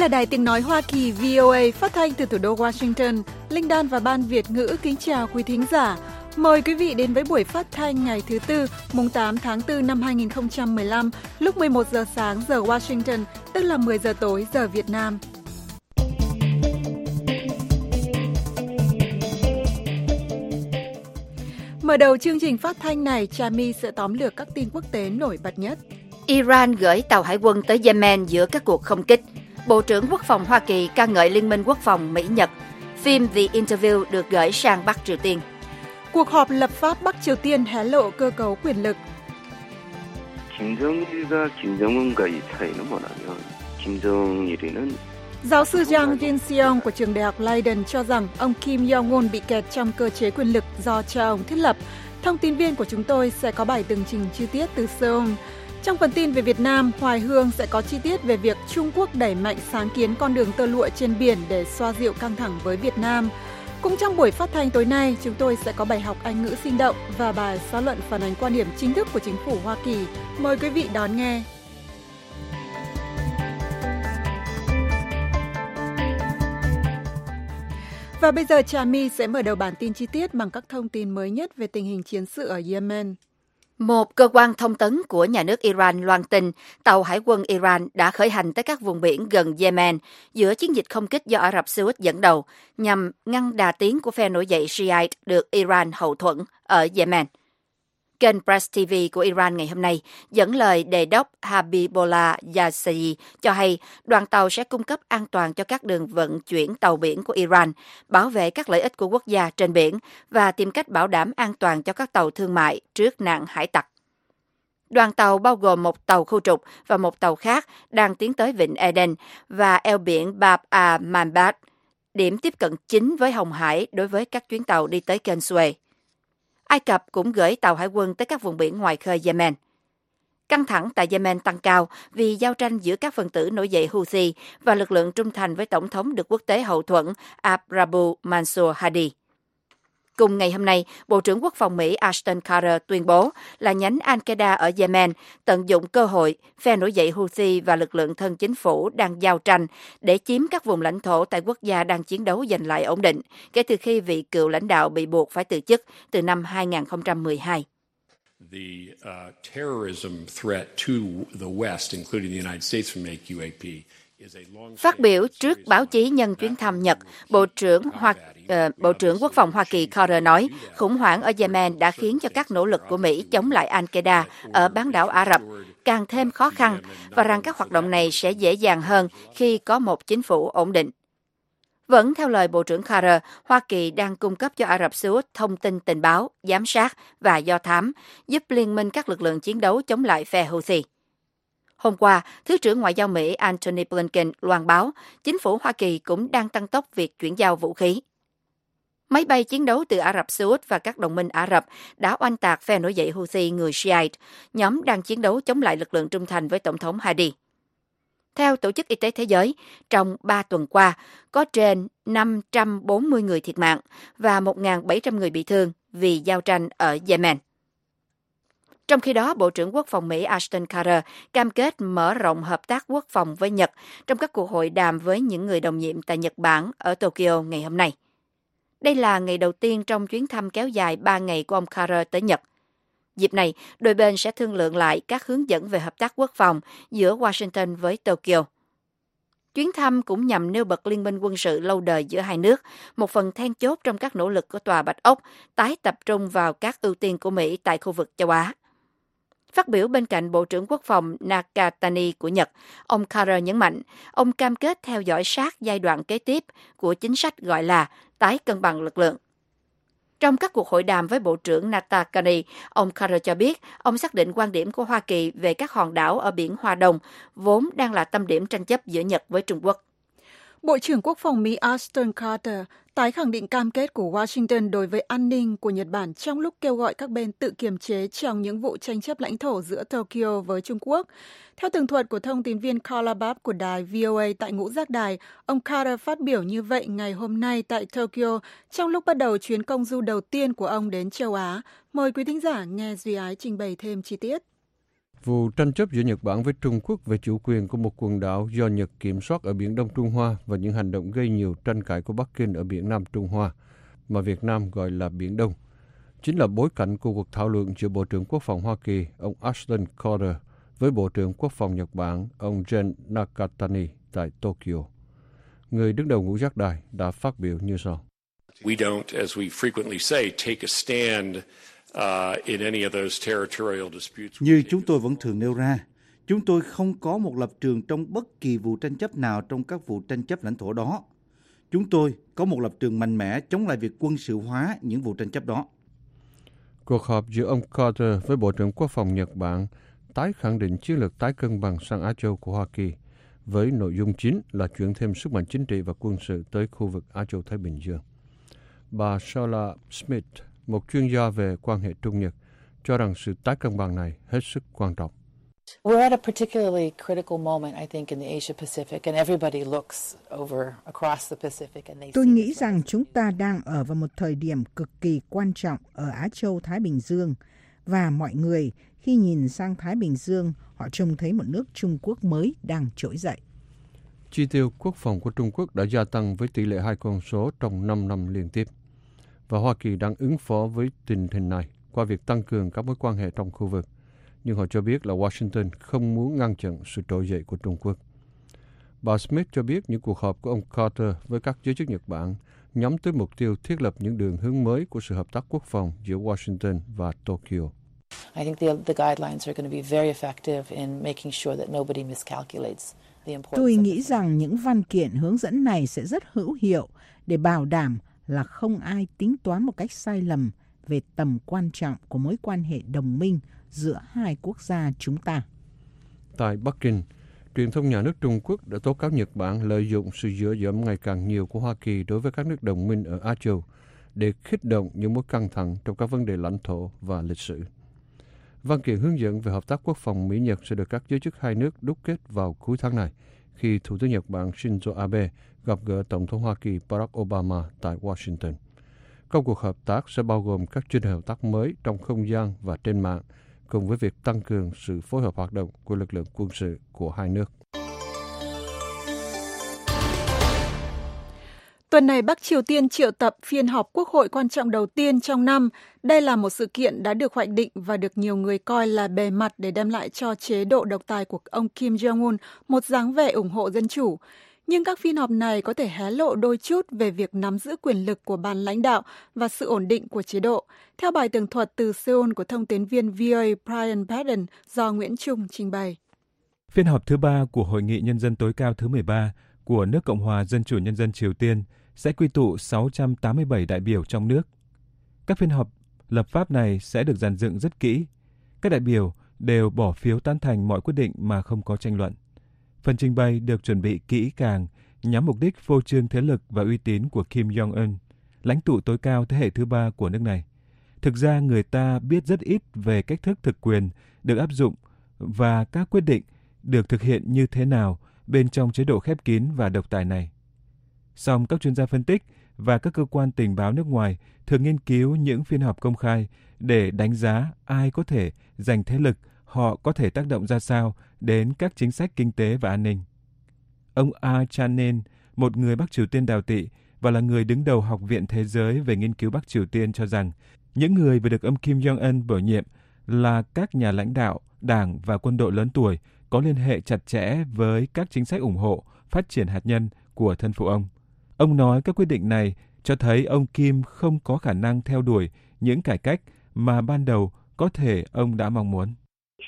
là Đài Tiếng Nói Hoa Kỳ VOA phát thanh từ thủ đô Washington. Linh Đan và Ban Việt ngữ kính chào quý thính giả. Mời quý vị đến với buổi phát thanh ngày thứ Tư, mùng 8 tháng 4 năm 2015, lúc 11 giờ sáng giờ Washington, tức là 10 giờ tối giờ Việt Nam. Mở đầu chương trình phát thanh này, Trà My sẽ tóm lược các tin quốc tế nổi bật nhất. Iran gửi tàu hải quân tới Yemen giữa các cuộc không kích. Bộ trưởng Quốc phòng Hoa Kỳ ca ngợi Liên minh Quốc phòng Mỹ-Nhật. Phim The Interview được gửi sang Bắc Triều Tiên. Cuộc họp lập pháp Bắc Triều Tiên hé lộ cơ cấu quyền lực. Giáo sư Jang Jin-seong của trường đại học Leiden cho rằng ông Kim Jong-un bị kẹt trong cơ chế quyền lực do cha ông thiết lập. Thông tin viên của chúng tôi sẽ có bài tường trình chi tiết từ Seoul. Trong phần tin về Việt Nam, Hoài Hương sẽ có chi tiết về việc Trung Quốc đẩy mạnh sáng kiến con đường tơ lụa trên biển để xoa dịu căng thẳng với Việt Nam. Cũng trong buổi phát thanh tối nay, chúng tôi sẽ có bài học Anh ngữ sinh động và bài xã luận phản ánh quan điểm chính thức của chính phủ Hoa Kỳ. Mời quý vị đón nghe. Và bây giờ Trà My sẽ mở đầu bản tin chi tiết bằng các thông tin mới nhất về tình hình chiến sự ở Yemen. Một cơ quan thông tấn của nhà nước Iran loan tin tàu hải quân Iran đã khởi hành tới các vùng biển gần Yemen giữa chiến dịch không kích do Ả Rập Xê Út dẫn đầu nhằm ngăn đà tiến của phe nổi dậy Shiite được Iran hậu thuẫn ở Yemen. Kênh Press TV của Iran ngày hôm nay dẫn lời đề đốc Habibullah Yazidi cho hay đoàn tàu sẽ cung cấp an toàn cho các đường vận chuyển tàu biển của Iran, bảo vệ các lợi ích của quốc gia trên biển và tìm cách bảo đảm an toàn cho các tàu thương mại trước nạn hải tặc. Đoàn tàu bao gồm một tàu khu trục và một tàu khác đang tiến tới Vịnh Aden và eo biển Bab al-Mandab, điểm tiếp cận chính với Hồng Hải đối với các chuyến tàu đi tới kênh Suez. Ai Cập cũng gửi tàu hải quân tới các vùng biển ngoài khơi Yemen. Căng thẳng tại Yemen tăng cao vì giao tranh giữa các phần tử nổi dậy Houthi và lực lượng trung thành với Tổng thống được quốc tế hậu thuẫn Abdrabbuh Mansur Hadi. Cùng ngày hôm nay, Bộ trưởng Quốc phòng Mỹ Ashton Carter tuyên bố là nhánh Al-Qaeda ở Yemen tận dụng cơ hội phe nổi dậy Houthi và lực lượng thân chính phủ đang giao tranh để chiếm các vùng lãnh thổ tại quốc gia đang chiến đấu giành lại ổn định, kể từ khi vị cựu lãnh đạo bị buộc phải từ chức từ năm 2012. Phát biểu trước báo chí nhân chuyến thăm Nhật, Bộ trưởng Quốc phòng Hoa Kỳ Carter nói khủng hoảng ở Yemen đã khiến cho các nỗ lực của Mỹ chống lại Al-Qaeda ở bán đảo Ả Rập càng thêm khó khăn và rằng các hoạt động này sẽ dễ dàng hơn khi có một chính phủ ổn định. Vẫn theo lời Bộ trưởng Carter, Hoa Kỳ đang cung cấp cho Ả Rập Xê Út thông tin tình báo, giám sát và do thám, giúp liên minh các lực lượng chiến đấu chống lại phe Houthi. Hôm qua, Thứ trưởng Ngoại giao Mỹ Antony Blinken loan báo chính phủ Hoa Kỳ cũng đang tăng tốc việc chuyển giao vũ khí. Máy bay chiến đấu từ Ả Rập Xê Út và các đồng minh Ả Rập đã oanh tạc phe nổi dậy Houthi người Shiite, nhóm đang chiến đấu chống lại lực lượng trung thành với Tổng thống Hadi. Theo Tổ chức Y tế Thế giới, trong 3 tuần qua, có trên 540 người thiệt mạng và 1.700 người bị thương vì giao tranh ở Yemen. Trong khi đó, Bộ trưởng Quốc phòng Mỹ Ashton Carter cam kết mở rộng hợp tác quốc phòng với Nhật trong các cuộc hội đàm với những người đồng nhiệm tại Nhật Bản ở Tokyo ngày hôm nay. Đây là ngày đầu tiên trong chuyến thăm kéo dài 3 ngày của ông Carter tới Nhật. Dịp này, đôi bên sẽ thương lượng lại các hướng dẫn về hợp tác quốc phòng giữa Washington với Tokyo. Chuyến thăm cũng nhằm nêu bật liên minh quân sự lâu đời giữa hai nước, một phần then chốt trong các nỗ lực của Tòa Bạch Ốc tái tập trung vào các ưu tiên của Mỹ tại khu vực châu Á. Phát biểu bên cạnh Bộ trưởng Quốc phòng Nakatani của Nhật, ông Carter nhấn mạnh, ông cam kết theo dõi sát giai đoạn kế tiếp của chính sách gọi là tái cân bằng lực lượng. Trong các cuộc hội đàm với Bộ trưởng Nakatani, ông Carter cho biết ông xác định quan điểm của Hoa Kỳ về các hòn đảo ở biển Hoa Đông, vốn đang là tâm điểm tranh chấp giữa Nhật với Trung Quốc. Bộ trưởng Quốc phòng Mỹ Ashton Carter tái khẳng định cam kết của Washington đối với an ninh của Nhật Bản trong lúc kêu gọi các bên tự kiềm chế trong những vụ tranh chấp lãnh thổ giữa Tokyo với Trung Quốc. Theo tường thuật của thông tin viên Carla Babb của đài VOA tại Ngũ Giác Đài, ông Carter phát biểu như vậy ngày hôm nay tại Tokyo trong lúc bắt đầu chuyến công du đầu tiên của ông đến châu Á. Mời quý thính giả nghe Duy Ái trình bày thêm chi tiết. Vụ tranh chấp giữa Nhật Bản với Trung Quốc về chủ quyền của một quần đảo do Nhật kiểm soát ở Biển Đông Trung Hoa và những hành động gây nhiều tranh cãi của Bắc Kinh ở Biển Nam Trung Hoa, mà Việt Nam gọi là Biển Đông, chính là bối cảnh của cuộc thảo luận giữa Bộ trưởng Quốc phòng Hoa Kỳ, ông Ashton Carter, với Bộ trưởng Quốc phòng Nhật Bản, ông Jun Nakatani tại Tokyo. Người đứng đầu ngũ giác đài đã phát biểu như sau. We don't, as we frequently say, take a stand in any of those territorial disputes. Như chúng tôi vẫn thường nêu ra, chúng tôi không có một lập trường trong bất kỳ vụ tranh chấp nào trong các vụ tranh chấp lãnh thổ đó. Chúng tôi có một lập trường mạnh mẽ chống lại việc quân sự hóa những vụ tranh chấp đó. Cuộc họp giữa ông Carter với Bộ trưởng Quốc phòng Nhật Bản tái khẳng định chiến lược tái cân bằng sang Á Châu của Hoa Kỳ, với nội dung chính là chuyển thêm sức mạnh chính trị và quân sự tới khu vực Á Châu Thái Bình Dương. Bà Shaula Smith, một chuyên gia về quan hệ Trung Nhật, cho rằng sự tái cân bằng này hết sức quan trọng. We're at a particularly critical moment, I think, in the Asia-Pacific, and everybody looks over across the Pacific and they see. Tôi nghĩ rằng chúng ta đang ở vào một thời điểm cực kỳ quan trọng ở Á Châu Thái Bình Dương, và mọi người khi nhìn sang Thái Bình Dương, họ trông thấy một nước Trung Quốc mới đang trỗi dậy. Chi tiêu quốc phòng của Trung Quốc đã gia tăng với tỷ lệ 2 con số trong 5 năm liên tiếp, và Hoa Kỳ đang ứng phó với tình hình này qua việc tăng cường các mối quan hệ trong khu vực. Nhưng họ cho biết là Washington không muốn ngăn chặn sự trỗi dậy của Trung Quốc. Bà Smith cho biết những cuộc họp của ông Carter với các giới chức Nhật Bản nhắm tới mục tiêu thiết lập những đường hướng mới của sự hợp tác quốc phòng giữa Washington và Tokyo. I think the guidelines are going to be very effective in making sure that nobody miscalculates the importance. Tôi nghĩ rằng những văn kiện hướng dẫn này sẽ rất hữu hiệu để bảo đảm là không ai tính toán một cách sai lầm về tầm quan trọng của mối quan hệ đồng minh giữa hai quốc gia chúng ta. Tại Bắc Kinh, truyền thông nhà nước Trung Quốc đã tố cáo Nhật Bản lợi dụng sự dựa dẫm ngày càng nhiều của Hoa Kỳ đối với các nước đồng minh ở Á Châu để khích động những mối căng thẳng trong các vấn đề lãnh thổ và lịch sử. Văn kiện hướng dẫn về hợp tác quốc phòng Mỹ-Nhật sẽ được các giới chức hai nước đúc kết vào cuối tháng này, khi Thủ tướng Nhật Bản Shinzo Abe gặp gỡ Tổng thống Hoa Kỳ Barack Obama tại Washington. Công cuộc hợp tác sẽ bao gồm các chuyên đề hợp tác mới trong không gian và trên mạng, cùng với việc tăng cường sự phối hợp hoạt động của lực lượng quân sự của hai nước. Tuần này, Bắc Triều Tiên triệu tập phiên họp quốc hội quan trọng đầu tiên trong năm. Đây là một sự kiện đã được hoạch định và được nhiều người coi là bề mặt để đem lại cho chế độ độc tài của ông Kim Jong-un một dáng vẻ ủng hộ dân chủ. Nhưng các phiên họp này có thể hé lộ đôi chút về việc nắm giữ quyền lực của ban lãnh đạo và sự ổn định của chế độ. Theo bài tường thuật từ Seoul của thông tấn viên VOA Brian Patton do Nguyễn Trung trình bày. Phiên họp thứ 3 của Hội nghị Nhân dân tối cao thứ 13 của nước Cộng hòa Dân chủ Nhân dân Triều Tiên sẽ quy tụ 687 đại biểu trong nước. Các phiên họp lập pháp này sẽ được dàn dựng rất kỹ. Các đại biểu đều bỏ phiếu tán thành mọi quyết định mà không có tranh luận. Phần trình bày được chuẩn bị kỹ càng nhắm mục đích phô trương thế lực và uy tín của Kim Jong-un, lãnh tụ tối cao thế hệ thứ 3 của nước này. Thực ra người ta biết rất ít về cách thức thực quyền được áp dụng và các quyết định được thực hiện như thế nào bên trong chế độ khép kín và độc tài này. Song các chuyên gia phân tích và các cơ quan tình báo nước ngoài thường nghiên cứu những phiên họp công khai để đánh giá ai có thể giành thế lực, họ có thể tác động ra sao đến các chính sách kinh tế và an ninh. Ông Ah Chan-nen, một người Bắc Triều Tiên đào tị và là người đứng đầu Học viện Thế giới về nghiên cứu Bắc Triều Tiên cho rằng những người vừa được ông Kim Jong-un bổ nhiệm là các nhà lãnh đạo, đảng và quân đội lớn tuổi có liên hệ chặt chẽ với các chính sách ủng hộ phát triển hạt nhân của thân phụ ông. Ông nói các quyết định này cho thấy ông Kim không có khả năng theo đuổi những cải cách mà ban đầu có thể ông đã mong muốn.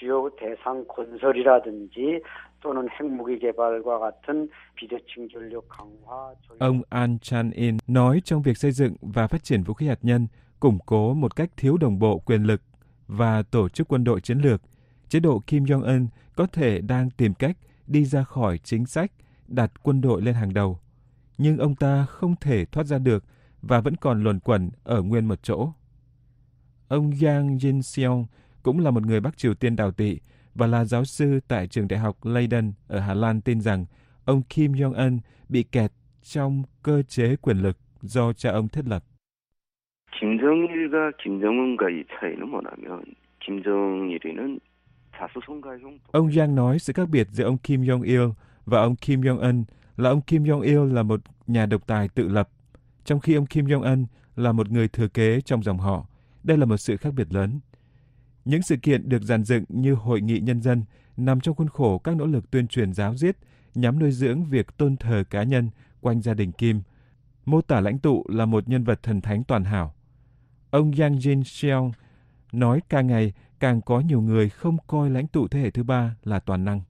Ông An Chan-in nói trong việc xây dựng và phát triển vũ khí hạt nhân, củng cố một cách thiếu đồng bộ quyền lực và tổ chức quân đội chiến lược, chế độ Kim Jong-un có thể đang tìm cách đi ra khỏi chính sách đặt quân đội lên hàng đầu. Nhưng ông ta không thể thoát ra được và vẫn còn luẩn quẩn ở nguyên một chỗ. Ông Yang Jin-seong cũng là một người Bắc Triều Tiên đào tị và là giáo sư tại trường đại học Leiden ở Hà Lan tin rằng ông Kim Jong-un bị kẹt trong cơ chế quyền lực do cha ông thiết lập. 김정일과 김정은과의 차이는 뭐냐면 김정일이는 Ông Yang nói sự khác biệt giữa ông Kim Jong-il và ông Kim Jong-un là ông Kim Jong-il là một nhà độc tài tự lập, trong khi ông Kim Jong-un là một người thừa kế trong dòng họ. Đây là một sự khác biệt lớn. Những sự kiện được dàn dựng như Hội nghị Nhân dân nằm trong khuôn khổ các nỗ lực tuyên truyền giáo diết nhằm nuôi dưỡng việc tôn thờ cá nhân quanh gia đình Kim, mô tả lãnh tụ là một nhân vật thần thánh toàn hảo. Ông Yang Jin-seong nói càng ngày càng có nhiều người không coi lãnh tụ thế hệ thứ ba là toàn năng.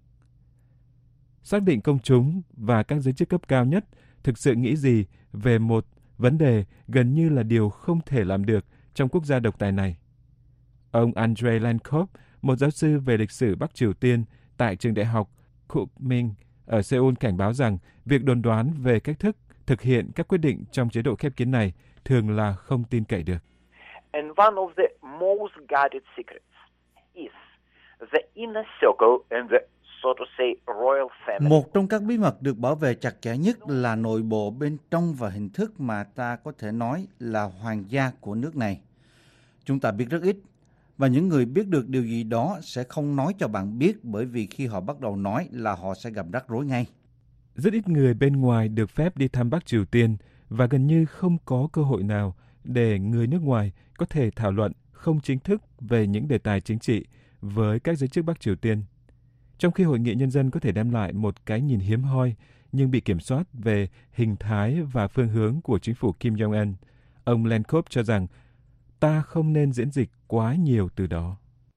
Xác định công chúng và các giới chức cấp cao nhất thực sự nghĩ gì về một vấn đề gần như là điều không thể làm được trong quốc gia độc tài này. Ông Andrei Lankov, một giáo sư về lịch sử Bắc Triều Tiên tại trường đại học Kookmin ở Seoul cảnh báo rằng việc đồn đoán về cách thức thực hiện các quyết định trong chế độ khép kín này thường là không tin cậy được. And one of the most guarded secrets is the inner circle and the, so to say, royal family. Một trong các bí mật được bảo vệ chặt chẽ nhất là nội bộ bên trong và hình thức mà ta có thể nói là hoàng gia của nước này. Chúng ta biết rất ít, và những người biết được điều gì đó sẽ không nói cho bạn biết, bởi vì khi họ bắt đầu nói là họ sẽ gặp rắc rối ngay. Rất ít người bên ngoài được phép đi thăm Bắc Triều Tiên và gần như không có cơ hội nào để người nước ngoài có thể thảo luận không chính thức về những đề tài chính trị với các giới chức Bắc Triều Tiên. Trong khi Hội nghị Nhân dân có thể đem lại một cái nhìn hiếm hoi nhưng bị kiểm soát về hình thái và phương hướng của chính phủ Kim Jong-un, ông Lankov cho rằng ta không nên diễn dịch quá nhiều từ đó.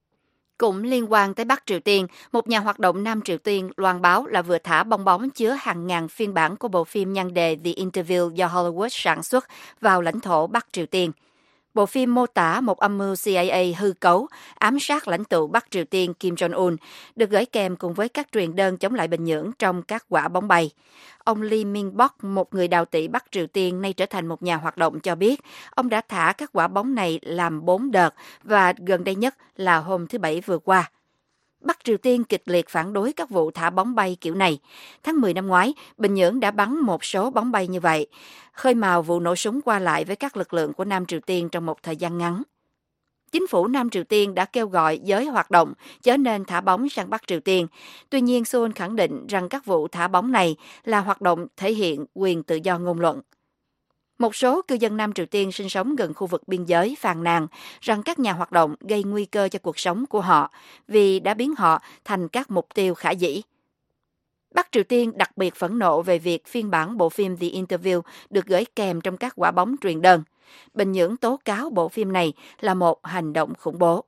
Cũng liên quan tới Bắc Triều Tiên, một nhà hoạt động Nam Triều Tiên loan báo là vừa thả bong bóng chứa hàng ngàn phiên bản của bộ phim nhan đề The Interview do Hollywood sản xuất vào lãnh thổ Bắc Triều Tiên. Bộ phim mô tả một âm mưu CIA hư cấu ám sát lãnh tụ Bắc Triều Tiên Kim Jong-un, được gửi kèm cùng với các truyền đơn chống lại Bình Nhưỡng trong các quả bóng bay. Ông Lee Min-bok, một người đào tị Bắc Triều Tiên nay trở thành một nhà hoạt động, cho biết ông đã thả các quả bóng này làm 4 đợt và gần đây nhất là hôm thứ Bảy vừa qua. Bắc Triều Tiên kịch liệt phản đối các vụ thả bóng bay kiểu này. Tháng 10 năm ngoái, Bình Nhưỡng đã bắn một số bóng bay như vậy, khơi mào vụ nổ súng qua lại với các lực lượng của Nam Triều Tiên trong một thời gian ngắn. Chính phủ Nam Triều Tiên đã kêu gọi giới hoạt động chớ nên thả bóng sang Bắc Triều Tiên. Tuy nhiên, Seoul khẳng định rằng các vụ thả bóng này là hoạt động thể hiện quyền tự do ngôn luận. Một số cư dân Nam Triều Tiên sinh sống gần khu vực biên giới phàn nàn rằng các nhà hoạt động gây nguy cơ cho cuộc sống của họ vì đã biến họ thành các mục tiêu khả dĩ. Bắc Triều Tiên đặc biệt phẫn nộ về việc phiên bản bộ phim The Interview được gửi kèm trong các quả bóng truyền đơn. Bình Nhưỡng tố cáo bộ phim này là một hành động khủng bố.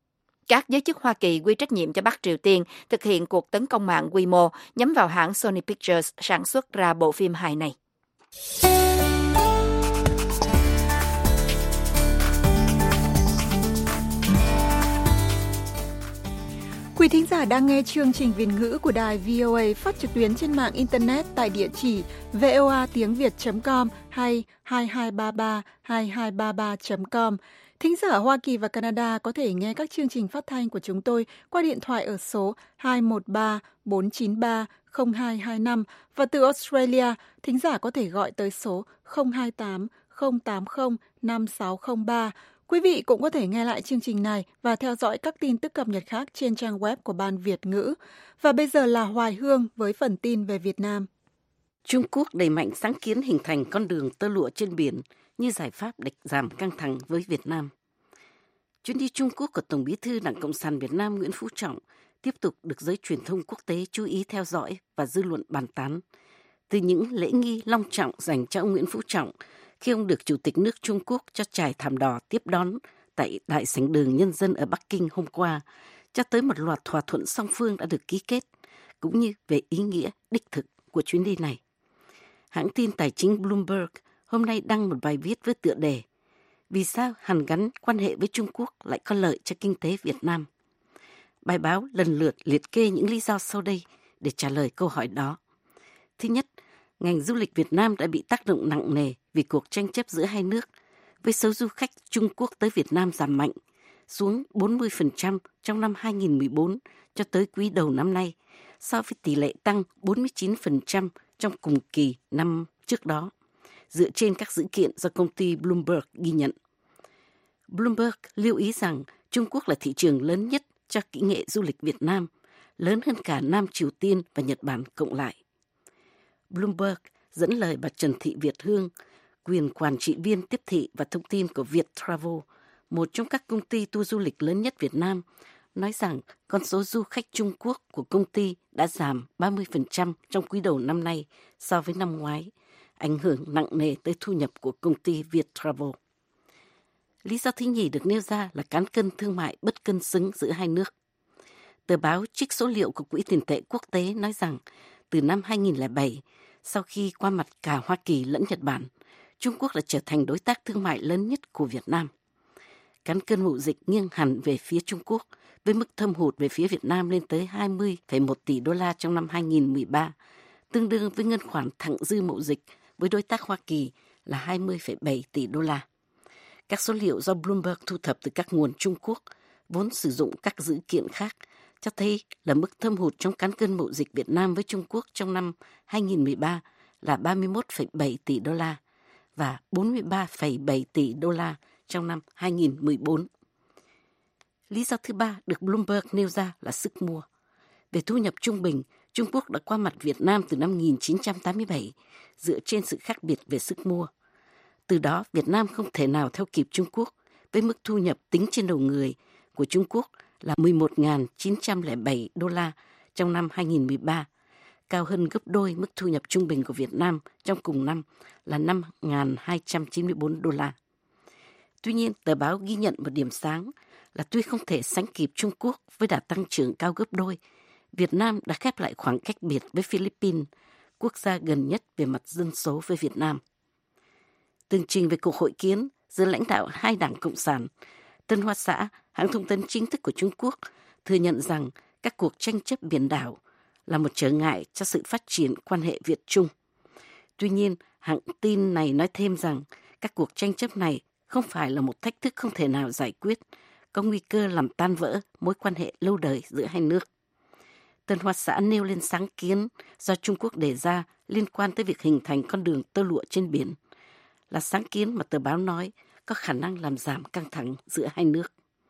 Các giới chức Hoa Kỳ quy trách nhiệm cho Bắc Triều Tiên thực hiện cuộc tấn công mạng quy mô nhắm vào hãng Sony Pictures sản xuất ra bộ phim hài này. Quý thính giả đang nghe chương trình Việt ngữ của đài VOA phát trực tuyến trên mạng Internet tại địa chỉ voatiengviet.com hay 2233 Thính giả ở Hoa Kỳ và Canada có thể nghe các chương trình phát thanh của chúng tôi qua điện thoại ở số 213 493 0225 và từ Australia, thính giả có thể gọi tới số 028 080 5603. Quý vị cũng có thể nghe lại chương trình này và theo dõi các tin tức cập nhật khác trên trang web của Ban Việt ngữ. Và bây giờ là Hoài Hương với phần tin về Việt Nam. Trung Quốc đẩy mạnh sáng kiến hình thành con đường tơ lụa trên biển như giải pháp để giảm căng thẳng với Việt Nam. Chuyến đi Trung Quốc của Tổng Bí thư Đảng Cộng sản Việt Nam Nguyễn Phú Trọng tiếp tục được giới truyền thông quốc tế chú ý theo dõi và dư luận bàn tán. Từ những lễ nghi long trọng dành cho ông Nguyễn Phú Trọng khi ông được Chủ tịch nước Trung Quốc cho trải thảm đỏ tiếp đón tại Đại sảnh đường Nhân dân ở Bắc Kinh hôm qua, cho tới một loạt thỏa thuận song phương đã được ký kết, cũng như về ý nghĩa đích thực của chuyến đi này. Hãng tin tài chính Bloomberg hôm nay đăng một bài viết với tựa đề "Vì sao hàn gắn quan hệ với Trung Quốc lại có lợi cho kinh tế Việt Nam?" Bài báo lần lượt liệt kê những lý do sau đây để trả lời câu hỏi đó. Thứ nhất, ngành du lịch Việt Nam đã bị tác động nặng nề vì cuộc tranh chấp giữa hai nước, với số du khách Trung Quốc tới Việt Nam giảm mạnh, xuống 40% trong năm 2014 cho tới quý đầu năm nay, so với tỷ lệ tăng 49% trong cùng kỳ năm trước đó, dựa trên các dữ kiện do công ty Bloomberg ghi nhận. Bloomberg lưu ý rằng Trung Quốc là thị trường lớn nhất cho kỹ nghệ du lịch Việt Nam, lớn hơn cả Nam Triều Tiên và Nhật Bản cộng lại. Bloomberg dẫn lời bà Trần Thị Việt Hương, quyền quản trị viên tiếp thị và thông tin của Viettravel, một trong các công ty tour du lịch lớn nhất Việt Nam, nói rằng con số du khách Trung Quốc của công ty đã giảm 30% trong quý đầu năm nay so với năm ngoái, ảnh hưởng nặng nề tới thu nhập của công ty Viettravel. Lý do thứ nhì được nêu ra là cán cân thương mại bất cân xứng giữa hai nước. Tờ báo trích số liệu của Quỹ tiền tệ quốc tế nói rằng từ năm 2007, sau khi qua mặt cả Hoa Kỳ lẫn Nhật Bản, Trung Quốc đã trở thành đối tác thương mại lớn nhất của Việt Nam. Cán cân mậu dịch nghiêng hẳn về phía Trung Quốc, với mức thâm hụt về phía Việt Nam lên tới 20,1 tỷ đô la trong năm 2013, tương đương với ngân khoản thặng dư mậu dịch với đối tác Hoa Kỳ là 20,7 tỷ đô la. Các số liệu do Bloomberg thu thập từ các nguồn Trung Quốc, vốn sử dụng các dữ kiện khác, cho thấy là mức thâm hụt trong cán cân mậu dịch Việt Nam với Trung Quốc trong năm 2013 là 31,7 tỷ đô la và 43,7 tỷ đô la trong năm 2014. Lý do thứ ba được Bloomberg nêu ra là sức mua. Về thu nhập trung bình, Trung Quốc đã qua mặt Việt Nam từ năm 1987 dựa trên sự khác biệt về sức mua. Từ đó, Việt Nam không thể nào theo kịp Trung Quốc với mức thu nhập tính trên đầu người của Trung Quốc là 11.907 đô la trong năm 2013, cao hơn gấp đôi mức thu nhập trung bình của Việt Nam trong cùng năm là 5.294 đô la. Tuy nhiên, tờ báo ghi nhận một điểm sáng là tuy không thể sánh kịp Trung Quốc với đà tăng trưởng cao gấp đôi, Việt Nam đã khép lại khoảng cách biệt với Philippines, quốc gia gần nhất về mặt dân số với Việt Nam. Tường trình về cuộc hội kiến giữa lãnh đạo hai đảng Cộng sản, Tân Hoa Xã, hãng thông tấn chính thức của Trung Quốc, thừa nhận rằng các cuộc tranh chấp biển đảo là một trở ngại cho sự phát triển quan hệ Việt-Trung. Tuy nhiên, hãng tin này nói thêm rằng các cuộc tranh chấp này không phải là một thách thức không thể nào giải quyết, có nguy cơ làm tan vỡ mối quan hệ lâu đời giữa hai nước. Tân Hoa Xã nêu lên sáng kiến do Trung Quốc đề ra liên quan tới việc hình thành con đường tơ lụa trên biển, là sáng kiến mà tờ báo nói có khả năng làm giảm căng thẳng giữa hai nước.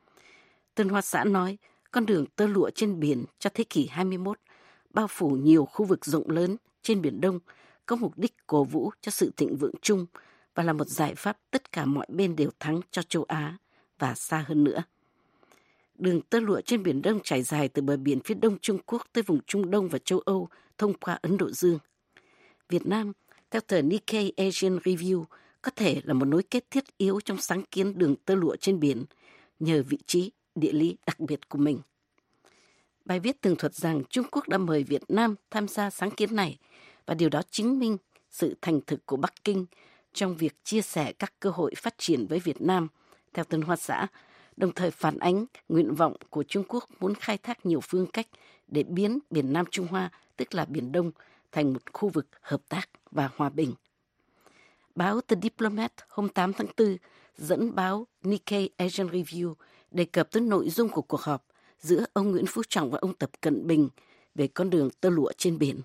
Tân Hoa Xã nói con đường tơ lụa trên biển cho thế kỷ 21 bao phủ nhiều khu vực rộng lớn trên Biển Đông, có mục đích cổ vũ cho sự thịnh vượng chung và là một giải pháp tất cả mọi bên đều thắng cho châu Á và xa hơn nữa. Đường tơ lụa trên Biển Đông trải dài từ bờ biển phía đông Trung Quốc tới vùng Trung Đông và châu Âu thông qua Ấn Độ Dương. Việt Nam, theo tờ Nikkei Asian Review, có thể là một nối kết thiết yếu trong sáng kiến đường tơ lụa trên biển nhờ vị trí địa lý đặc biệt của mình. Bài viết tường thuật rằng Trung Quốc đã mời Việt Nam tham gia sáng kiến này và điều đó chứng minh sự thành thực của Bắc Kinh trong việc chia sẻ các cơ hội phát triển với Việt Nam, theo Tân Hoa Xã, đồng thời phản ánh nguyện vọng của Trung Quốc muốn khai thác nhiều phương cách để biến Biển Nam Trung Hoa, tức là Biển Đông, thành một khu vực hợp tác và hòa bình. Báo The Diplomat hôm 8 tháng 4 dẫn báo Nikkei Asian Review đề cập tới nội dung của cuộc họp giữa ông Nguyễn Phú Trọng và ông Tập Cận Bình về con đường tơ lụa trên biển.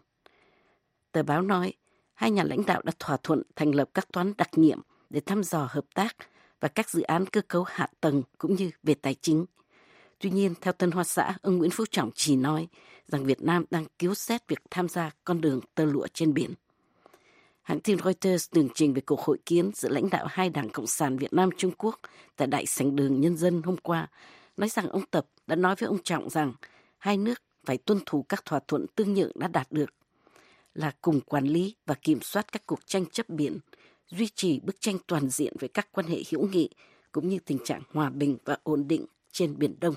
Tờ báo nói, hai nhà lãnh đạo đã thỏa thuận thành lập các toán đặc nhiệm để thăm dò hợp tác và các dự án cơ cấu hạ tầng cũng như về tài chính. Tuy nhiên, theo Tân Hoa Xã, ông Nguyễn Phú Trọng chỉ nói rằng Việt Nam đang cứu xét việc tham gia con đường tơ lụa trên biển. Hãng tin Reuters tường trình về cuộc hội kiến giữa lãnh đạo hai đảng Cộng sản Việt Nam Trung Quốc tại Đại sảnh đường Nhân dân hôm qua, nói rằng ông Tập đã nói với ông Trọng rằng hai nước phải tuân thủ các thỏa thuận tương nhượng đã đạt được, là cùng quản lý và kiểm soát các cuộc tranh chấp biển, duy trì bức tranh toàn diện về các quan hệ hữu nghị, cũng như tình trạng hòa bình và ổn định trên Biển Đông.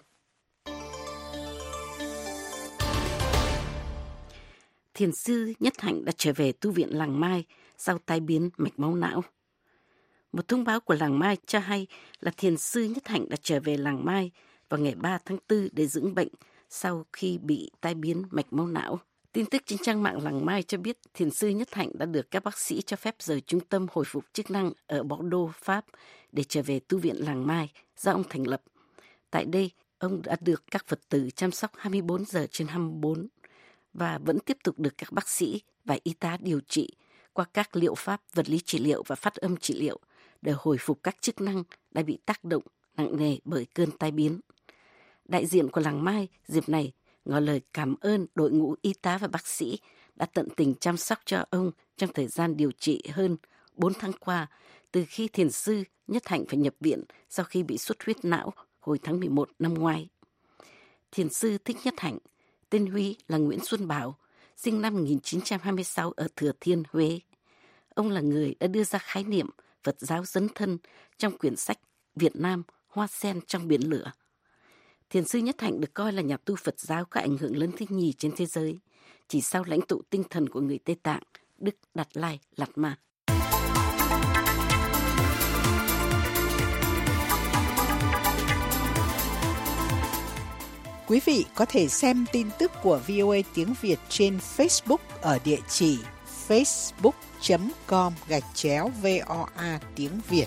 Thiền sư Nhất Hạnh đã trở về tu viện Làng Mai sau tai biến mạch máu não. Một thông báo của Làng Mai cho hay là thiền sư Nhất Hạnh đã trở về Làng Mai vào ngày 3 tháng 4 để dưỡng bệnh sau khi bị tai biến mạch máu não. Tin tức trên trang mạng Làng Mai cho biết thiền sư Nhất Hạnh đã được các bác sĩ cho phép rời trung tâm hồi phục chức năng ở Bordeaux, Pháp để trở về tu viện Làng Mai do ông thành lập. Tại đây, ông đã được các Phật tử chăm sóc 24 giờ trên 24 và vẫn tiếp tục được các bác sĩ và y tá điều trị qua các liệu pháp vật lý trị liệu và phát âm trị liệu để hồi phục các chức năng đã bị tác động nặng nề bởi cơn tai biến. Đại diện của làng Mai dịp này ngỏ lời cảm ơn đội ngũ y tá và bác sĩ đã tận tình chăm sóc cho ông trong thời gian điều trị hơn 4 tháng qua, từ khi thiền sư Nhất Hạnh phải nhập viện sau khi bị xuất huyết não hồi tháng 11 năm ngoái. Thiền sư Thích Nhất Hạnh, tên Huy là Nguyễn Xuân Bảo, sinh năm 1926 ở Thừa Thiên, Huế. Ông là người đã đưa ra khái niệm Phật giáo dấn thân trong quyển sách Việt Nam Hoa sen trong biển lửa. Thiền sư Nhất Hạnh được coi là nhà tu Phật giáo có ảnh hưởng lớn thứ nhì trên thế giới, chỉ sau lãnh tụ tinh thần của người Tây Tạng, Đức Đạt Lai Lạt Ma. Quý vị có thể xem tin tức của VOA tiếng Việt trên Facebook ở địa chỉ facebook.com/VOA tiếng Việt.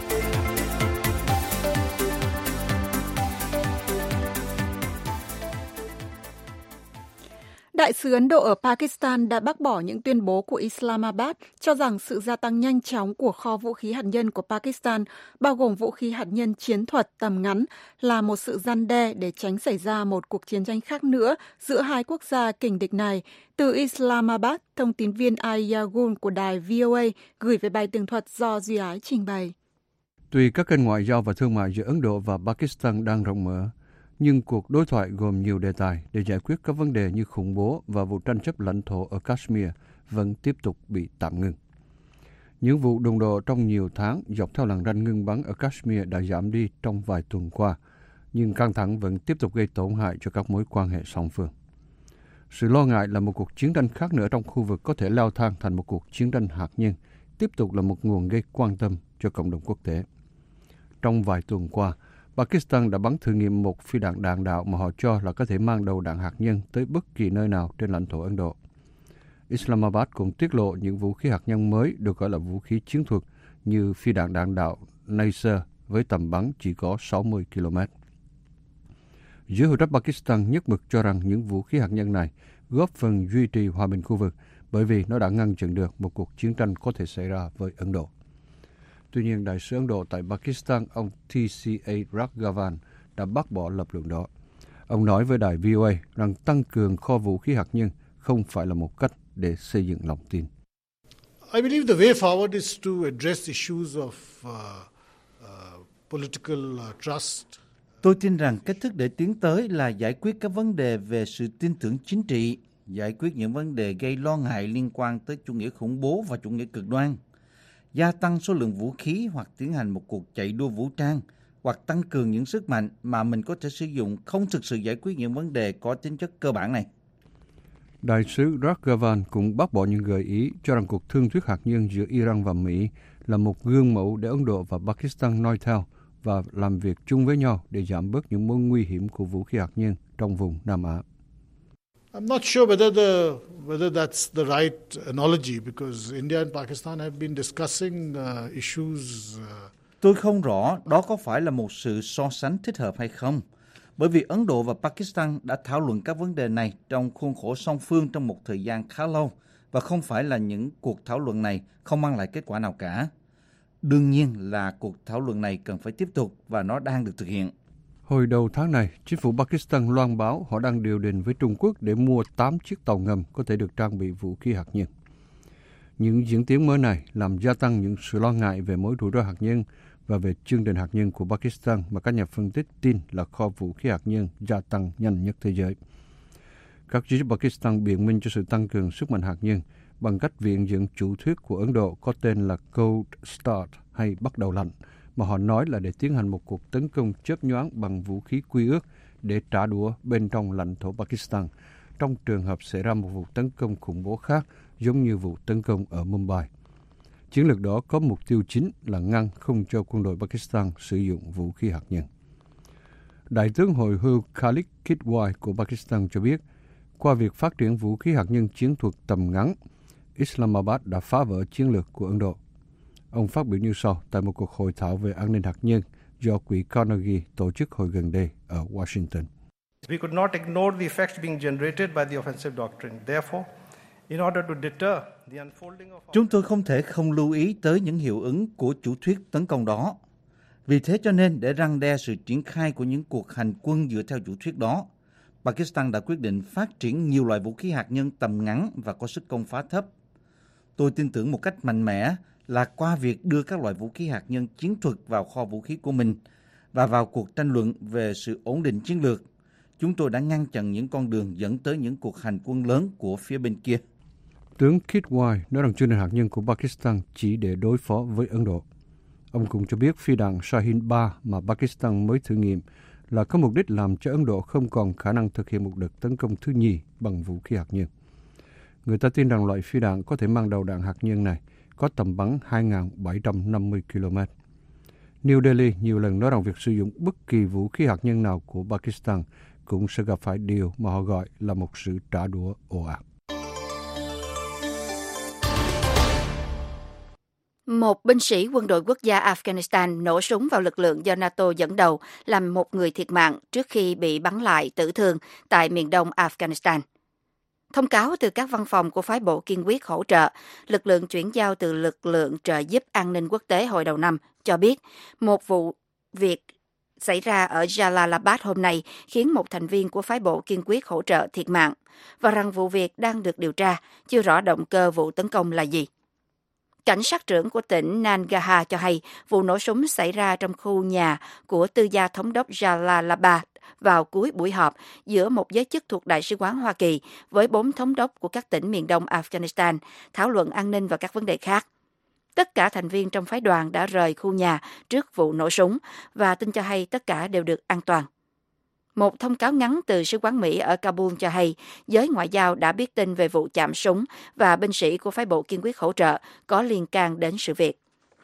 Đại sứ Ấn Độ ở Pakistan đã bác bỏ những tuyên bố của Islamabad cho rằng sự gia tăng nhanh chóng của kho vũ khí hạt nhân của Pakistan, bao gồm vũ khí hạt nhân chiến thuật tầm ngắn, là một sự răn đe để tránh xảy ra một cuộc chiến tranh khác nữa giữa hai quốc gia kình địch này. Từ Islamabad, thông tín viên Aya Gun của đài VOA gửi về bài tường thuật do Duy Ái trình bày. Tuy các kênh ngoại giao và thương mại giữa Ấn Độ và Pakistan đang rộng mở, nhưng cuộc đối thoại gồm nhiều đề tài để giải quyết các vấn đề như khủng bố và vụ tranh chấp lãnh thổ ở Kashmir vẫn tiếp tục bị tạm ngừng. Những vụ đụng độ trong nhiều tháng dọc theo làn ranh ngưng bắn ở Kashmir đã giảm đi trong vài tuần qua, nhưng căng thẳng vẫn tiếp tục gây tổn hại cho các mối quan hệ song phương. Sự lo ngại là một cuộc chiến tranh khác nữa trong khu vực có thể leo thang thành một cuộc chiến tranh hạt nhân, tiếp tục là một nguồn gây quan tâm cho cộng đồng quốc tế. Trong vài tuần qua, Pakistan đã bắn thử nghiệm một phi đạn đạn đạo mà họ cho là có thể mang đầu đạn hạt nhân tới bất kỳ nơi nào trên lãnh thổ Ấn Độ. Islamabad cũng tiết lộ những vũ khí hạt nhân mới được gọi là vũ khí chiến thuật như phi đạn đạn đạo Nasir với tầm bắn chỉ có 60 km. Giới hữu trách Pakistan nhất mực cho rằng những vũ khí hạt nhân này góp phần duy trì hòa bình khu vực bởi vì nó đã ngăn chặn được một cuộc chiến tranh có thể xảy ra với Ấn Độ. Tuy nhiên, Đại sứ Ấn Độ tại Pakistan, ông T.C.A. Raghavan, đã bác bỏ lập luận đó. Ông nói với đài VOA rằng tăng cường kho vũ khí hạt nhân không phải là một cách để xây dựng lòng tin. I believe the way forward is to address issues of political trust. Tôi tin rằng cách thức để tiến tới là giải quyết các vấn đề về sự tin tưởng chính trị, giải quyết những vấn đề gây lo ngại liên quan tới chủ nghĩa khủng bố và chủ nghĩa cực đoan, gia tăng số lượng vũ khí hoặc tiến hành một cuộc chạy đua vũ trang, hoặc tăng cường những sức mạnh mà mình có thể sử dụng không thực sự giải quyết những vấn đề có tính chất cơ bản này. Đại sứ Raghavan cũng bác bỏ những gợi ý cho rằng cuộc thương thuyết hạt nhân giữa Iran và Mỹ là một gương mẫu để Ấn Độ và Pakistan noi theo và làm việc chung với nhau để giảm bớt những mối nguy hiểm của vũ khí hạt nhân trong vùng Nam Á. I'm not sure whether that's the right analogy because India and Pakistan have been discussing issues. Tôi không rõ đó có phải là một sự so sánh thích hợp hay không, bởi vì Ấn Độ và Pakistan đã thảo luận các vấn đề này trong khuôn khổ song phương trong một thời gian khá lâu, và không phải là những cuộc thảo luận này không mang lại kết quả nào cả. Đương nhiên là cuộc thảo luận này cần phải tiếp tục và nó đang được thực hiện. Hồi đầu tháng này, chính phủ Pakistan loan báo họ đang điều đình với Trung Quốc để mua 8 chiếc tàu ngầm có thể được trang bị vũ khí hạt nhân. Những diễn tiến mới này làm gia tăng những sự lo ngại về mối rủi ro hạt nhân và về chương trình hạt nhân của Pakistan mà các nhà phân tích tin là kho vũ khí hạt nhân gia tăng nhanh nhất thế giới. Các giới chức Pakistan biện minh cho sự tăng cường sức mạnh hạt nhân bằng cách viện dẫn chủ thuyết của Ấn Độ có tên là Cold Start hay bắt đầu lạnh, mà họ nói là để tiến hành một cuộc tấn công chớp nhoáng bằng vũ khí quy ước để trả đũa bên trong lãnh thổ Pakistan, trong trường hợp xảy ra một vụ tấn công khủng bố khác giống như vụ tấn công ở Mumbai. Chiến lược đó có mục tiêu chính là ngăn không cho quân đội Pakistan sử dụng vũ khí hạt nhân. Đại tướng hồi hưu Khalid Kidwai của Pakistan cho biết, qua việc phát triển vũ khí hạt nhân chiến thuật tầm ngắn, Islamabad đã phá vỡ chiến lược của Ấn Độ. Ông phát biểu như sau tại một cuộc hội thảo về an ninh hạt nhân do Quỹ Carnegie tổ chức hồi gần đây ở Washington. We could not ignore the effects being generated by the offensive doctrine. Therefore, in order to deter the unfolding of... Chúng tôi không thể không lưu ý tới những hiệu ứng của chủ thuyết tấn công đó. Vì thế cho nên để răn đe sự triển khai của những cuộc hành quân dựa theo chủ thuyết đó, Pakistan đã quyết định phát triển nhiều loại vũ khí hạt nhân tầm ngắn và có sức công phá thấp. Tôi tin tưởng một cách mạnh mẽ là qua việc đưa các loại vũ khí hạt nhân chiến thuật vào kho vũ khí của mình và vào cuộc tranh luận về sự ổn định chiến lược, chúng tôi đã ngăn chặn những con đường dẫn tới những cuộc hành quân lớn của phía bên kia. Tướng Kit Wai nói rằng chương trình hạt nhân của Pakistan chỉ để đối phó với Ấn Độ. Ông cũng cho biết phi đạn Shahin-3 mà Pakistan mới thử nghiệm là có mục đích làm cho Ấn Độ không còn khả năng thực hiện một đợt tấn công thứ nhì bằng vũ khí hạt nhân. Người ta tin rằng loại phi đạn có thể mang đầu đạn hạt nhân này có tầm bắn 2.750 km. New Delhi nhiều lần nói rằng việc sử dụng bất kỳ vũ khí hạt nhân nào của Pakistan cũng sẽ gặp phải điều mà họ gọi là một sự trả đũa ồ ạt. Một binh sĩ quân đội quốc gia Afghanistan nổ súng vào lực lượng do NATO dẫn đầu, làm một người thiệt mạng trước khi bị bắn lại tử thương tại miền đông Afghanistan. Thông cáo từ các văn phòng của phái bộ kiên quyết hỗ trợ, lực lượng chuyển giao từ lực lượng trợ giúp an ninh quốc tế hồi đầu năm cho biết một vụ việc xảy ra ở Jalalabad hôm nay khiến một thành viên của phái bộ kiên quyết hỗ trợ thiệt mạng và rằng vụ việc đang được điều tra, chưa rõ động cơ vụ tấn công là gì. Cảnh sát trưởng của tỉnh Nangarhar cho hay vụ nổ súng xảy ra trong khu nhà của tư gia thống đốc Jalalabad vào cuối buổi họp giữa một giới chức thuộc Đại sứ quán Hoa Kỳ với 4 thống đốc của các tỉnh miền đông Afghanistan thảo luận an ninh và các vấn đề khác. Tất cả thành viên trong phái đoàn đã rời khu nhà trước vụ nổ súng và tin cho hay tất cả đều được an toàn. Một thông cáo ngắn từ sứ quán Mỹ ở Kabul cho hay giới ngoại giao đã biết tin về vụ chạm súng và binh sĩ của phái bộ kiên quyết hỗ trợ có liên can đến sự việc.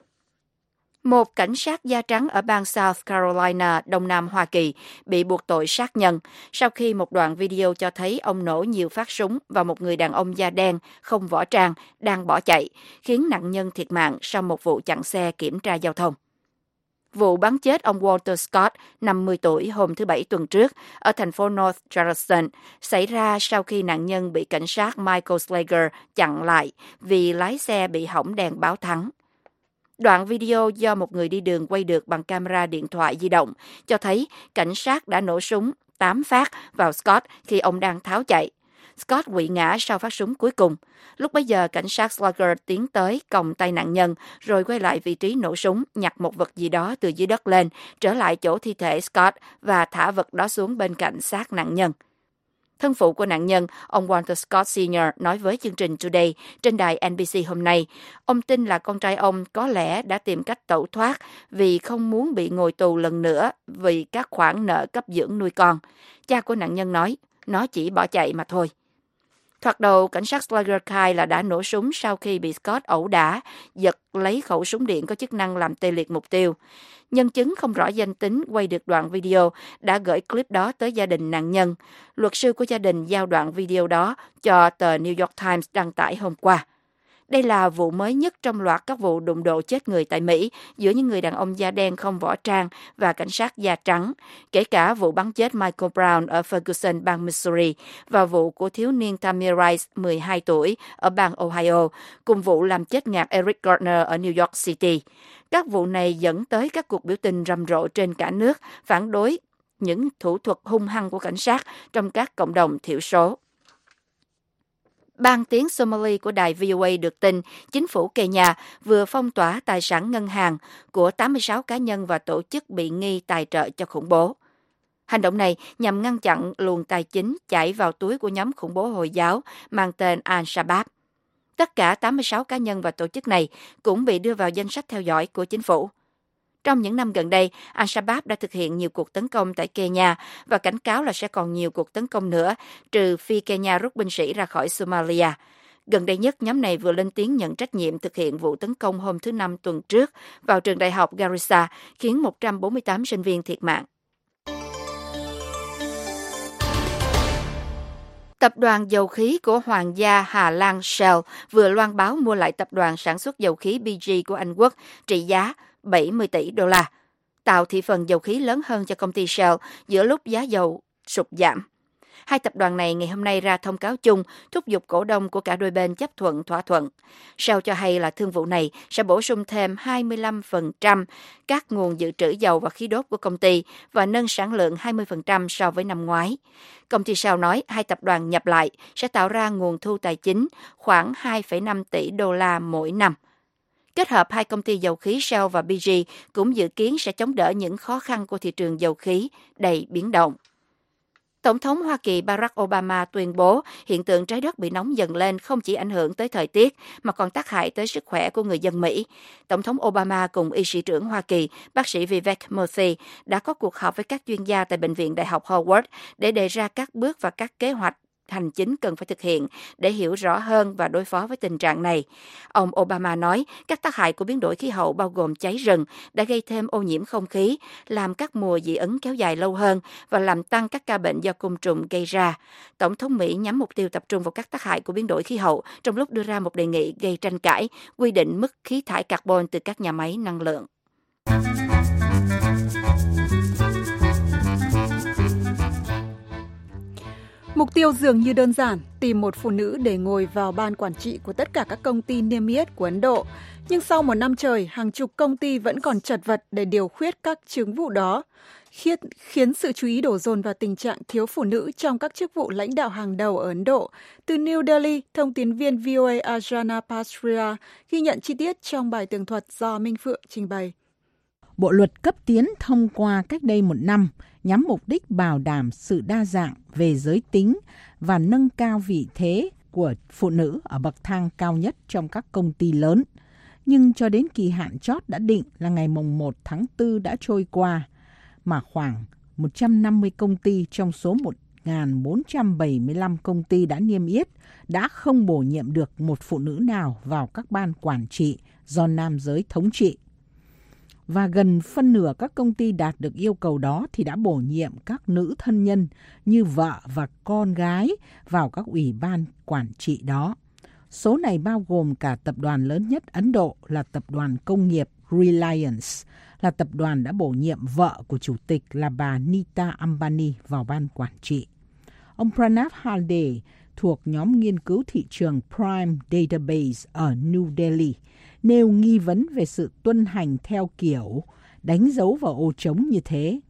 Một cảnh sát da trắng ở bang South Carolina, Đông Nam Hoa Kỳ, bị buộc tội sát nhân sau khi một đoạn video cho thấy ông nổ nhiều phát súng vào một người đàn ông da đen không võ trang đang bỏ chạy, khiến nạn nhân thiệt mạng sau một vụ chặn xe kiểm tra giao thông. Vụ bắn chết ông Walter Scott, 50 tuổi, hôm thứ Bảy tuần trước ở thành phố North Charleston xảy ra sau khi nạn nhân bị cảnh sát Michael Slager chặn lại vì lái xe bị hỏng đèn báo thắng. Đoạn video do một người đi đường quay được bằng camera điện thoại di động cho thấy cảnh sát đã nổ súng 8 phát vào Scott khi ông đang tháo chạy. Scott quỵ ngã sau phát súng cuối cùng. Lúc bấy giờ, cảnh sát Slager tiến tới còng tay nạn nhân, rồi quay lại vị trí nổ súng, nhặt một vật gì đó từ dưới đất lên, trở lại chỗ thi thể Scott và thả vật đó xuống bên cạnh xác nạn nhân. Thân phụ của nạn nhân, ông Walter Scott Sr. nói với chương trình Today trên đài NBC hôm nay, ông tin là con trai ông có lẽ đã tìm cách tẩu thoát vì không muốn bị ngồi tù lần nữa vì các khoản nợ cấp dưỡng nuôi con. Cha của nạn nhân nói, nó chỉ bỏ chạy mà thôi. Thoạt đầu, cảnh sát Slager khai là đã nổ súng sau khi bị Scott ẩu đả, giật lấy khẩu súng điện có chức năng làm tê liệt mục tiêu. Nhân chứng không rõ danh tính quay được đoạn video đã gửi clip đó tới gia đình nạn nhân. Luật sư của gia đình giao đoạn video đó cho tờ New York Times đăng tải hôm qua. Đây là vụ mới nhất trong loạt các vụ đụng độ chết người tại Mỹ giữa những người đàn ông da đen không võ trang và cảnh sát da trắng, kể cả vụ bắn chết Michael Brown ở Ferguson, bang Missouri, và vụ của thiếu niên Tamir Rice, 12 tuổi, ở bang Ohio, cùng vụ làm chết ngạt Eric Gardner ở New York City. Các vụ này dẫn tới các cuộc biểu tình rầm rộ trên cả nước, phản đối những thủ thuật hung hăng của cảnh sát trong các cộng đồng thiểu số. Ban tiếng Somali của đài VOA được tin chính phủ Kenya vừa phong tỏa tài sản ngân hàng của 86 cá nhân và tổ chức bị nghi tài trợ cho khủng bố. Hành động này nhằm ngăn chặn luồng tài chính chảy vào túi của nhóm khủng bố Hồi giáo mang tên Al-Shabaab. Tất cả 86 cá nhân và tổ chức này cũng bị đưa vào danh sách theo dõi của chính phủ. Trong những năm gần đây, Al-Shabaab đã thực hiện nhiều cuộc tấn công tại Kenya và cảnh cáo là sẽ còn nhiều cuộc tấn công nữa, trừ phi Kenya rút binh sĩ ra khỏi Somalia. Gần đây nhất, nhóm này vừa lên tiếng nhận trách nhiệm thực hiện vụ tấn công hôm thứ Năm tuần trước vào trường đại học Garissa, khiến 148 sinh viên thiệt mạng. Tập đoàn dầu khí của Hoàng gia Hà Lan Shell vừa loan báo mua lại tập đoàn sản xuất dầu khí BG của Anh Quốc trị giá 70 tỷ đô la, tạo thị phần dầu khí lớn hơn cho công ty Shell giữa lúc giá dầu sụt giảm. Hai tập đoàn này ngày hôm nay ra thông cáo chung thúc giục cổ đông của cả đôi bên chấp thuận thỏa thuận. Shell cho hay là thương vụ này sẽ bổ sung thêm 25% các nguồn dự trữ dầu và khí đốt của công ty và nâng sản lượng 20% so với năm ngoái. Công ty Shell nói hai tập đoàn nhập lại sẽ tạo ra nguồn thu tài chính khoảng 2,5 tỷ đô la mỗi năm. Kết hợp hai công ty dầu khí Shell và BG cũng dự kiến sẽ chống đỡ những khó khăn của thị trường dầu khí đầy biến động. Tổng thống Hoa Kỳ Barack Obama tuyên bố hiện tượng trái đất bị nóng dần lên không chỉ ảnh hưởng tới thời tiết mà còn tác hại tới sức khỏe của người dân Mỹ. Tổng thống Obama cùng y sĩ trưởng Hoa Kỳ, bác sĩ Vivek Murthy đã có cuộc họp với các chuyên gia tại Bệnh viện Đại học Howard để đề ra các bước và các kế hoạch hành chính cần phải thực hiện để hiểu rõ hơn và đối phó với tình trạng này. Ông Obama nói các tác hại của biến đổi khí hậu bao gồm cháy rừng đã gây thêm ô nhiễm không khí, làm các mùa dị ứng kéo dài lâu hơn và làm tăng các ca bệnh do côn trùng gây ra. Tổng thống Mỹ nhắm mục tiêu tập trung vào các tác hại của biến đổi khí hậu trong lúc đưa ra một đề nghị gây tranh cãi, quy định mức khí thải carbon từ các nhà máy năng lượng. Mục tiêu dường như đơn giản, tìm một phụ nữ để ngồi vào ban quản trị của tất cả các công ty niêm yết của Ấn Độ. Nhưng sau một năm trời, hàng chục công ty vẫn còn chật vật để điều khuyết các chức vụ đó, khiến sự chú ý đổ dồn vào tình trạng thiếu phụ nữ trong các chức vụ lãnh đạo hàng đầu ở Ấn Độ. Từ New Delhi, thông tín viên VOA Ajana Pasria ghi nhận chi tiết trong bài tường thuật do Minh Phượng trình bày. Bộ luật cấp tiến thông qua cách đây một năm nhắm mục đích bảo đảm sự đa dạng về giới tính và nâng cao vị thế của phụ nữ ở bậc thang cao nhất trong các công ty lớn. Nhưng cho đến kỳ hạn chót đã định là ngày mùng 1 tháng 4 đã trôi qua, mà khoảng 150 công ty trong số 1.475 công ty đã niêm yết đã không bổ nhiệm được một phụ nữ nào vào các ban quản trị do nam giới thống trị. Và gần phân nửa các công ty đạt được yêu cầu đó thì đã bổ nhiệm các nữ thân nhân như vợ và con gái vào các ủy ban quản trị đó. Số này bao gồm cả tập đoàn lớn nhất Ấn Độ là tập đoàn công nghiệp Reliance, là tập đoàn đã bổ nhiệm vợ của chủ tịch là bà Nita Ambani vào ban quản trị. Ông Pranav Halde thuộc nhóm nghiên cứu thị trường Prime Database ở New Delhi nêu nghi vấn về sự tuân hành theo kiểu đánh dấu vào ô trống như thế.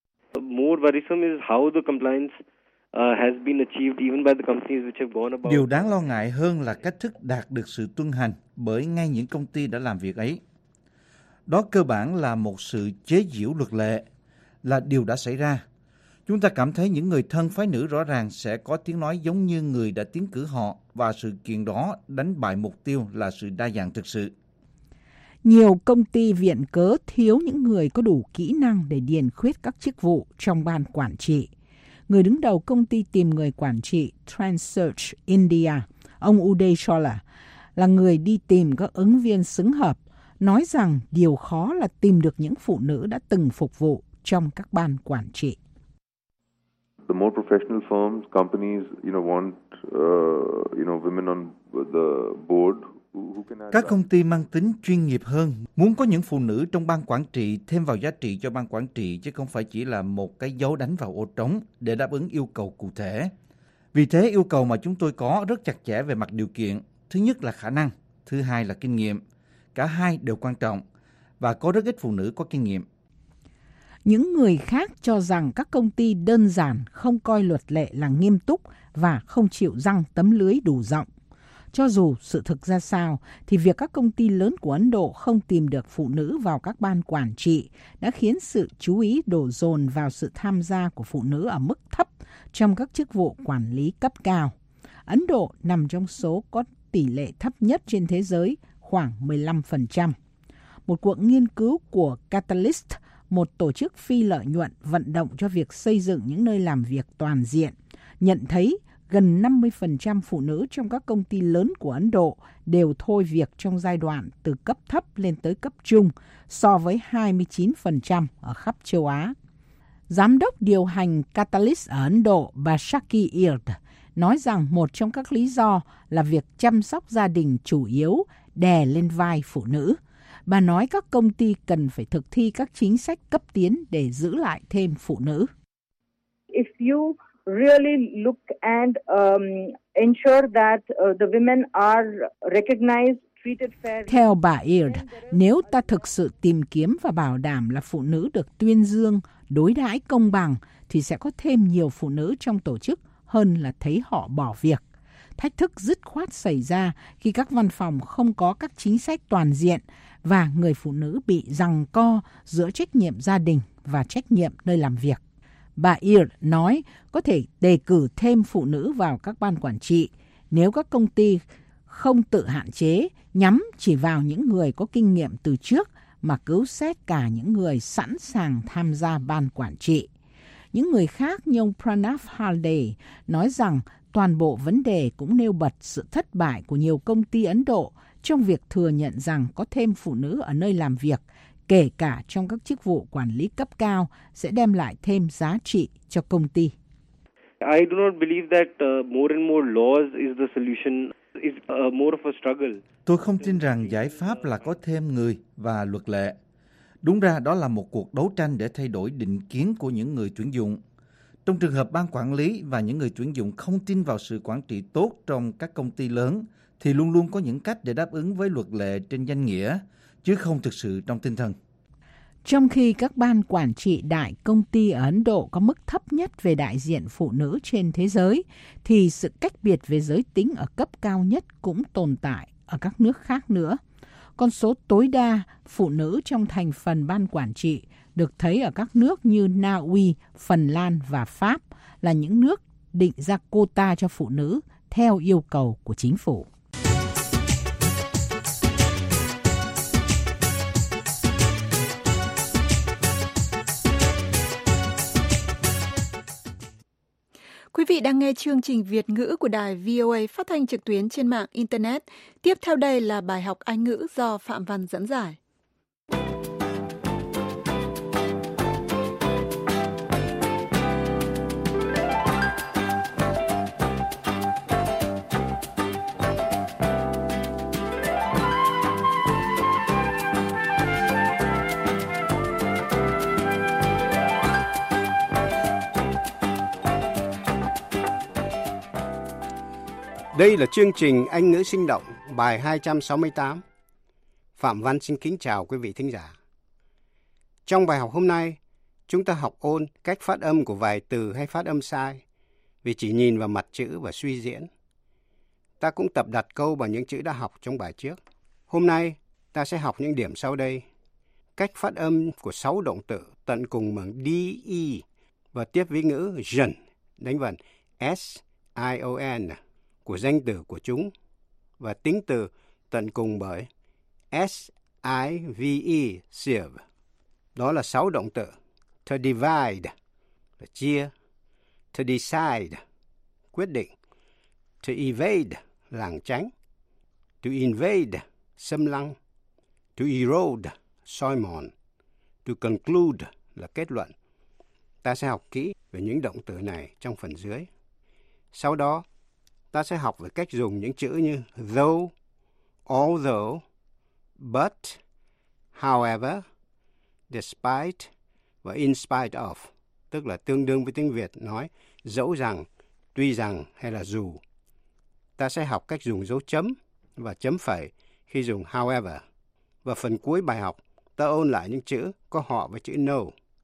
Điều đáng lo ngại hơn là cách thức đạt được sự tuân hành bởi ngay những công ty đã làm việc ấy. Đó cơ bản là một sự chế giễu luật lệ, là điều đã xảy ra. Chúng ta cảm thấy những người thân phái nữ rõ ràng sẽ có tiếng nói giống như người đã tiến cử họ và sự kiện đó đánh bại mục tiêu là sự đa dạng thực sự. Nhiều công ty viện cớ thiếu những người có đủ kỹ năng để điền khuyết các chức vụ trong ban quản trị. Người đứng đầu công ty tìm người quản trị Transearch India, ông Uday Chola, là người đi tìm các ứng viên xứng hợp, nói rằng điều khó là tìm được những phụ nữ đã từng phục vụ trong các ban quản trị. The more professional firms, companies, want, women on the board. Các công ty mang tính chuyên nghiệp hơn, muốn có những phụ nữ trong ban quản trị thêm vào giá trị cho ban quản trị chứ không phải chỉ là một cái dấu đánh vào ô trống để đáp ứng yêu cầu cụ thể. Vì thế yêu cầu mà chúng tôi có rất chặt chẽ về mặt điều kiện. Thứ nhất là khả năng, thứ hai là kinh nghiệm. Cả hai đều quan trọng và có rất ít phụ nữ có kinh nghiệm. Những người khác cho rằng các công ty đơn giản không coi luật lệ là nghiêm túc và không chịu giăng tấm lưới đủ rộng. Cho dù sự thực ra sao, thì việc các công ty lớn của Ấn Độ không tìm được phụ nữ vào các ban quản trị đã khiến sự chú ý đổ dồn vào sự tham gia của phụ nữ ở mức thấp trong các chức vụ quản lý cấp cao. Ấn Độ nằm trong số có tỷ lệ thấp nhất trên thế giới, khoảng 15%. Một cuộc nghiên cứu của Catalyst, một tổ chức phi lợi nhuận vận động cho việc xây dựng những nơi làm việc toàn diện, nhận thấy gần 50% phụ nữ trong các công ty lớn của Ấn Độ đều thôi việc trong giai đoạn từ cấp thấp lên tới cấp trung, so với 29% ở khắp châu Á. Giám đốc điều hành Catalyst ở Ấn Độ, bà Shaki Ird, nói rằng một trong các lý do là việc chăm sóc gia đình chủ yếu đè lên vai phụ nữ. Bà nói các công ty cần phải thực thi các chính sách cấp tiến để giữ lại thêm phụ nữ. If you really look and ensure that the women are recognized. Theo bà Eard, nếu ta thực sự tìm kiếm và bảo đảm là phụ nữ được tuyên dương, đối đãi công bằng, thì sẽ có thêm nhiều phụ nữ trong tổ chức hơn là thấy họ bỏ việc. Thách thức dứt khoát xảy ra khi các văn phòng không có các chính sách toàn diện và người phụ nữ bị giằng co giữa trách nhiệm gia đình và trách nhiệm nơi làm việc. Bà Eard nói có thể đề cử thêm phụ nữ vào các ban quản trị nếu các công ty không tự hạn chế, nhắm chỉ vào những người có kinh nghiệm từ trước mà cứu xét cả những người sẵn sàng tham gia ban quản trị. Những người khác như ông Pranav Halde nói rằng toàn bộ vấn đề cũng nêu bật sự thất bại của nhiều công ty Ấn Độ trong việc thừa nhận rằng có thêm phụ nữ ở nơi làm việc, kể cả trong các chức vụ quản lý cấp cao, sẽ đem lại thêm giá trị cho công ty. I do not believe that more and more laws is the solution. It's more of a struggle. Tôi không tin rằng giải pháp là có thêm người và luật lệ. Đúng ra đó là một cuộc đấu tranh để thay đổi định kiến của những người tuyển dụng. Trong trường hợp ban quản lý và những người tuyển dụng không tin vào sự quản trị tốt trong các công ty lớn, thì luôn luôn có những cách để đáp ứng với luật lệ trên danh nghĩa, chứ không thực sự trong tinh thần. Trong khi các ban quản trị đại công ty ở Ấn Độ có mức thấp nhất về đại diện phụ nữ trên thế giới, thì sự cách biệt về giới tính ở cấp cao nhất cũng tồn tại ở các nước khác nữa. Con số tối đa phụ nữ trong thành phần ban quản trị được thấy ở các nước như Na Uy, Phần Lan và Pháp là những nước định ra quota cho phụ nữ theo yêu cầu của chính phủ. Quý vị đang nghe chương trình Việt ngữ của đài VOA phát thanh trực tuyến trên mạng Internet. Tiếp theo đây là bài học Anh ngữ do Phạm Văn dẫn giải. Đây là chương trình Anh ngữ sinh động, bài 268. Phạm Văn xin kính chào quý vị thính giả. Trong bài học hôm nay, chúng ta học ôn cách phát âm của vài từ hay phát âm sai, vì chỉ nhìn vào mặt chữ và suy diễn. Ta cũng tập đặt câu bằng những chữ đã học trong bài trước. Hôm nay, ta sẽ học những điểm sau đây. Cách phát âm của 6 động từ tận cùng bằng DE và tiếp ví ngữ dần, đánh vần SION của danh từ của chúng và tính từ tận cùng bởi SIVE, sieve. Đó là 6 động từ. To divide là chia, to decide quyết định, to evade lảng tránh, to invade xâm lăng, to erode soi mòn, to conclude là kết luận. Ta sẽ học kỹ về những động từ này trong phần dưới. Sau đó, ta sẽ học về cách dùng những chữ như though, although, but, however, despite và in spite of, tức là tương đương với tiếng Việt nói dẫu rằng, tuy rằng hay là dù. Ta sẽ học cách dùng dấu chấm và chấm phẩy khi dùng however. Và phần cuối bài học, ta ôn lại những chữ có họ với chữ no.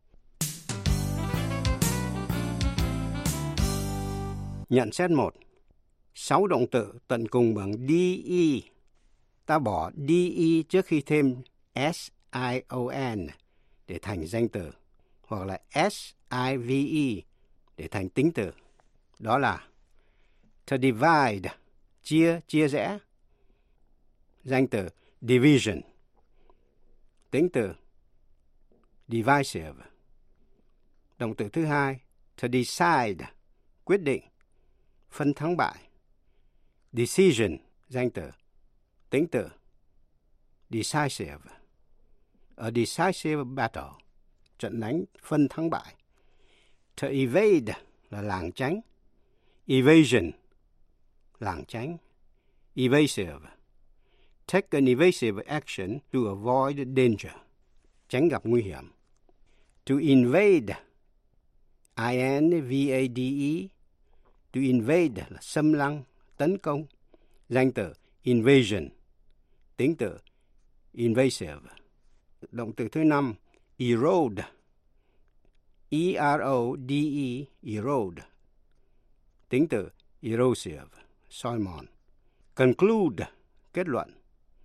Nhận xét 1. 6 động từ tận cùng bằng DE. Ta bỏ DE trước khi thêm SION để thành danh từ, hoặc là SIVE để thành tính từ. Đó là to divide, chia rẽ. Danh từ division. Tính từ divisive. Động từ thứ hai, to decide, quyết định, phân thắng bại. Decision, danh từ, tính từ decisive. A decisive battle, trận đánh phân thắng bại. To evade là lảng tránh. Evasion, lảng tránh. Evasive, take an evasive action to avoid danger, tránh gặp nguy hiểm. To invade, invade, to invade là xâm lăng, tấn công, danh từ invasion, tính từ invasive. Động từ thứ 5, erode, E-R-O-D-E, erode, tính từ erosive, soi mòn. Conclude, kết luận,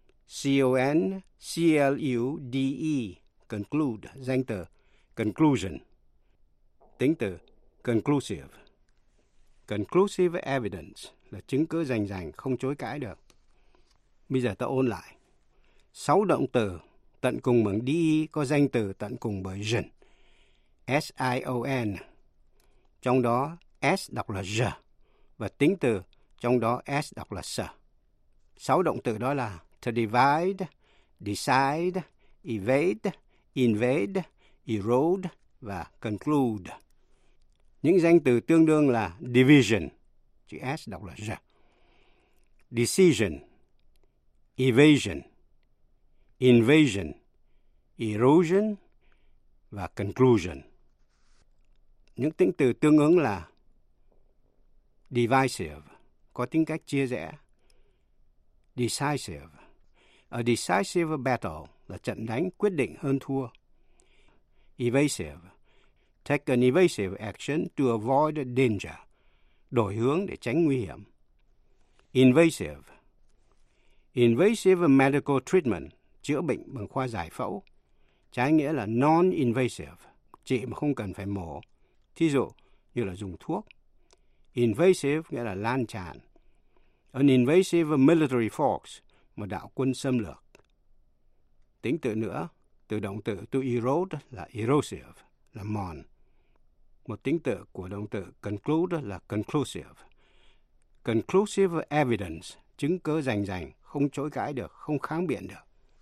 C-O-N-C-L-U-D-E, conclude, danh từ conclusion, tính từ conclusive. Conclusive evidence là chứng cứ rành rành, không chối cãi được. Bây giờ ta ôn lại. 6 động từ tận cùng bằng DE có danh từ tận cùng bởi sion, S-I-O-N. Trong đó S đọc là J và tính từ trong đó S đọc là S. 6 động từ đó là to divide, decide, evade, invade, erode và conclude. Những danh từ tương đương là division, chữ S đọc là J, decision, evasion, invasion, erosion và conclusion. Những tính từ tương ứng là divisive, có tính cách chia rẽ, decisive, a decisive battle là trận đánh quyết định hơn thua, evasive, take an evasive action to avoid danger, đổi hướng để tránh nguy hiểm, invasive, invasive medical treatment, chữa bệnh bằng khoa giải phẫu, trái nghĩa là non-invasive, trị mà không cần phải mổ, thí dụ như là dùng thuốc. Invasive nghĩa là lan tràn. An invasive military force, một đạo quân xâm lược. Tính từ nữa, từ động từ to erode là erosive, là mòn. Một tính từ của động từ conclude là conclusive. Conclusive evidence, chứng cứ rành rành, không chối cãi được, không kháng biện được.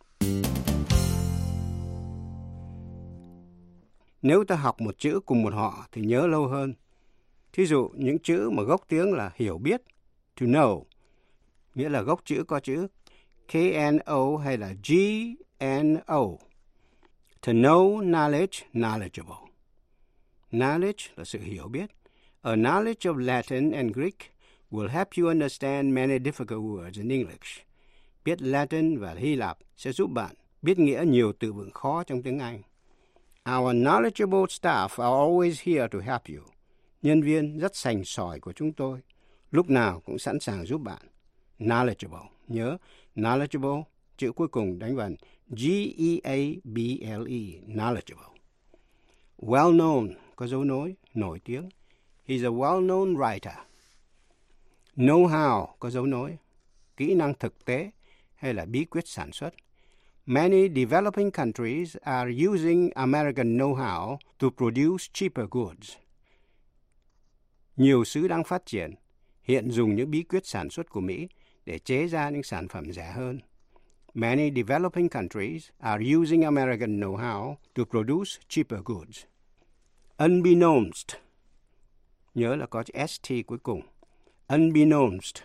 Nếu ta học một chữ cùng một họ thì nhớ lâu hơn. Thí dụ những chữ mà gốc tiếng là hiểu biết, to know, nghĩa là gốc chữ có chữ K-N-O hay là G-N-O. To know knowledge, knowledgeable. Knowledge là sự hiểu biết. A knowledge of Latin and Greek will help you understand many difficult words in English. Biết Latin và Hy Lạp sẽ giúp bạn biết nghĩa nhiều từ vựng khó trong tiếng Anh. Our knowledgeable staff are always here to help you. Nhân viên rất sành sỏi của chúng tôi lúc nào cũng sẵn sàng giúp bạn. Knowledgeable. Nhớ, knowledgeable, chữ cuối cùng đánh vần G-E-A-B-L-E, knowledgeable. Well known, có dấu nối, nổi tiếng. He's a well-known writer. Know-how, có dấu nối, kỹ năng thực tế hay là bí quyết sản xuất. Many developing countries are using American know-how to produce cheaper goods. Nhiều xứ đang phát triển hiện dùng những bí quyết sản xuất của Mỹ để chế ra những sản phẩm rẻ hơn. Many developing countries are using American know-how to produce cheaper goods. Unbeknownst, nhớ là có chữ ST cuối cùng. Unbeknownst,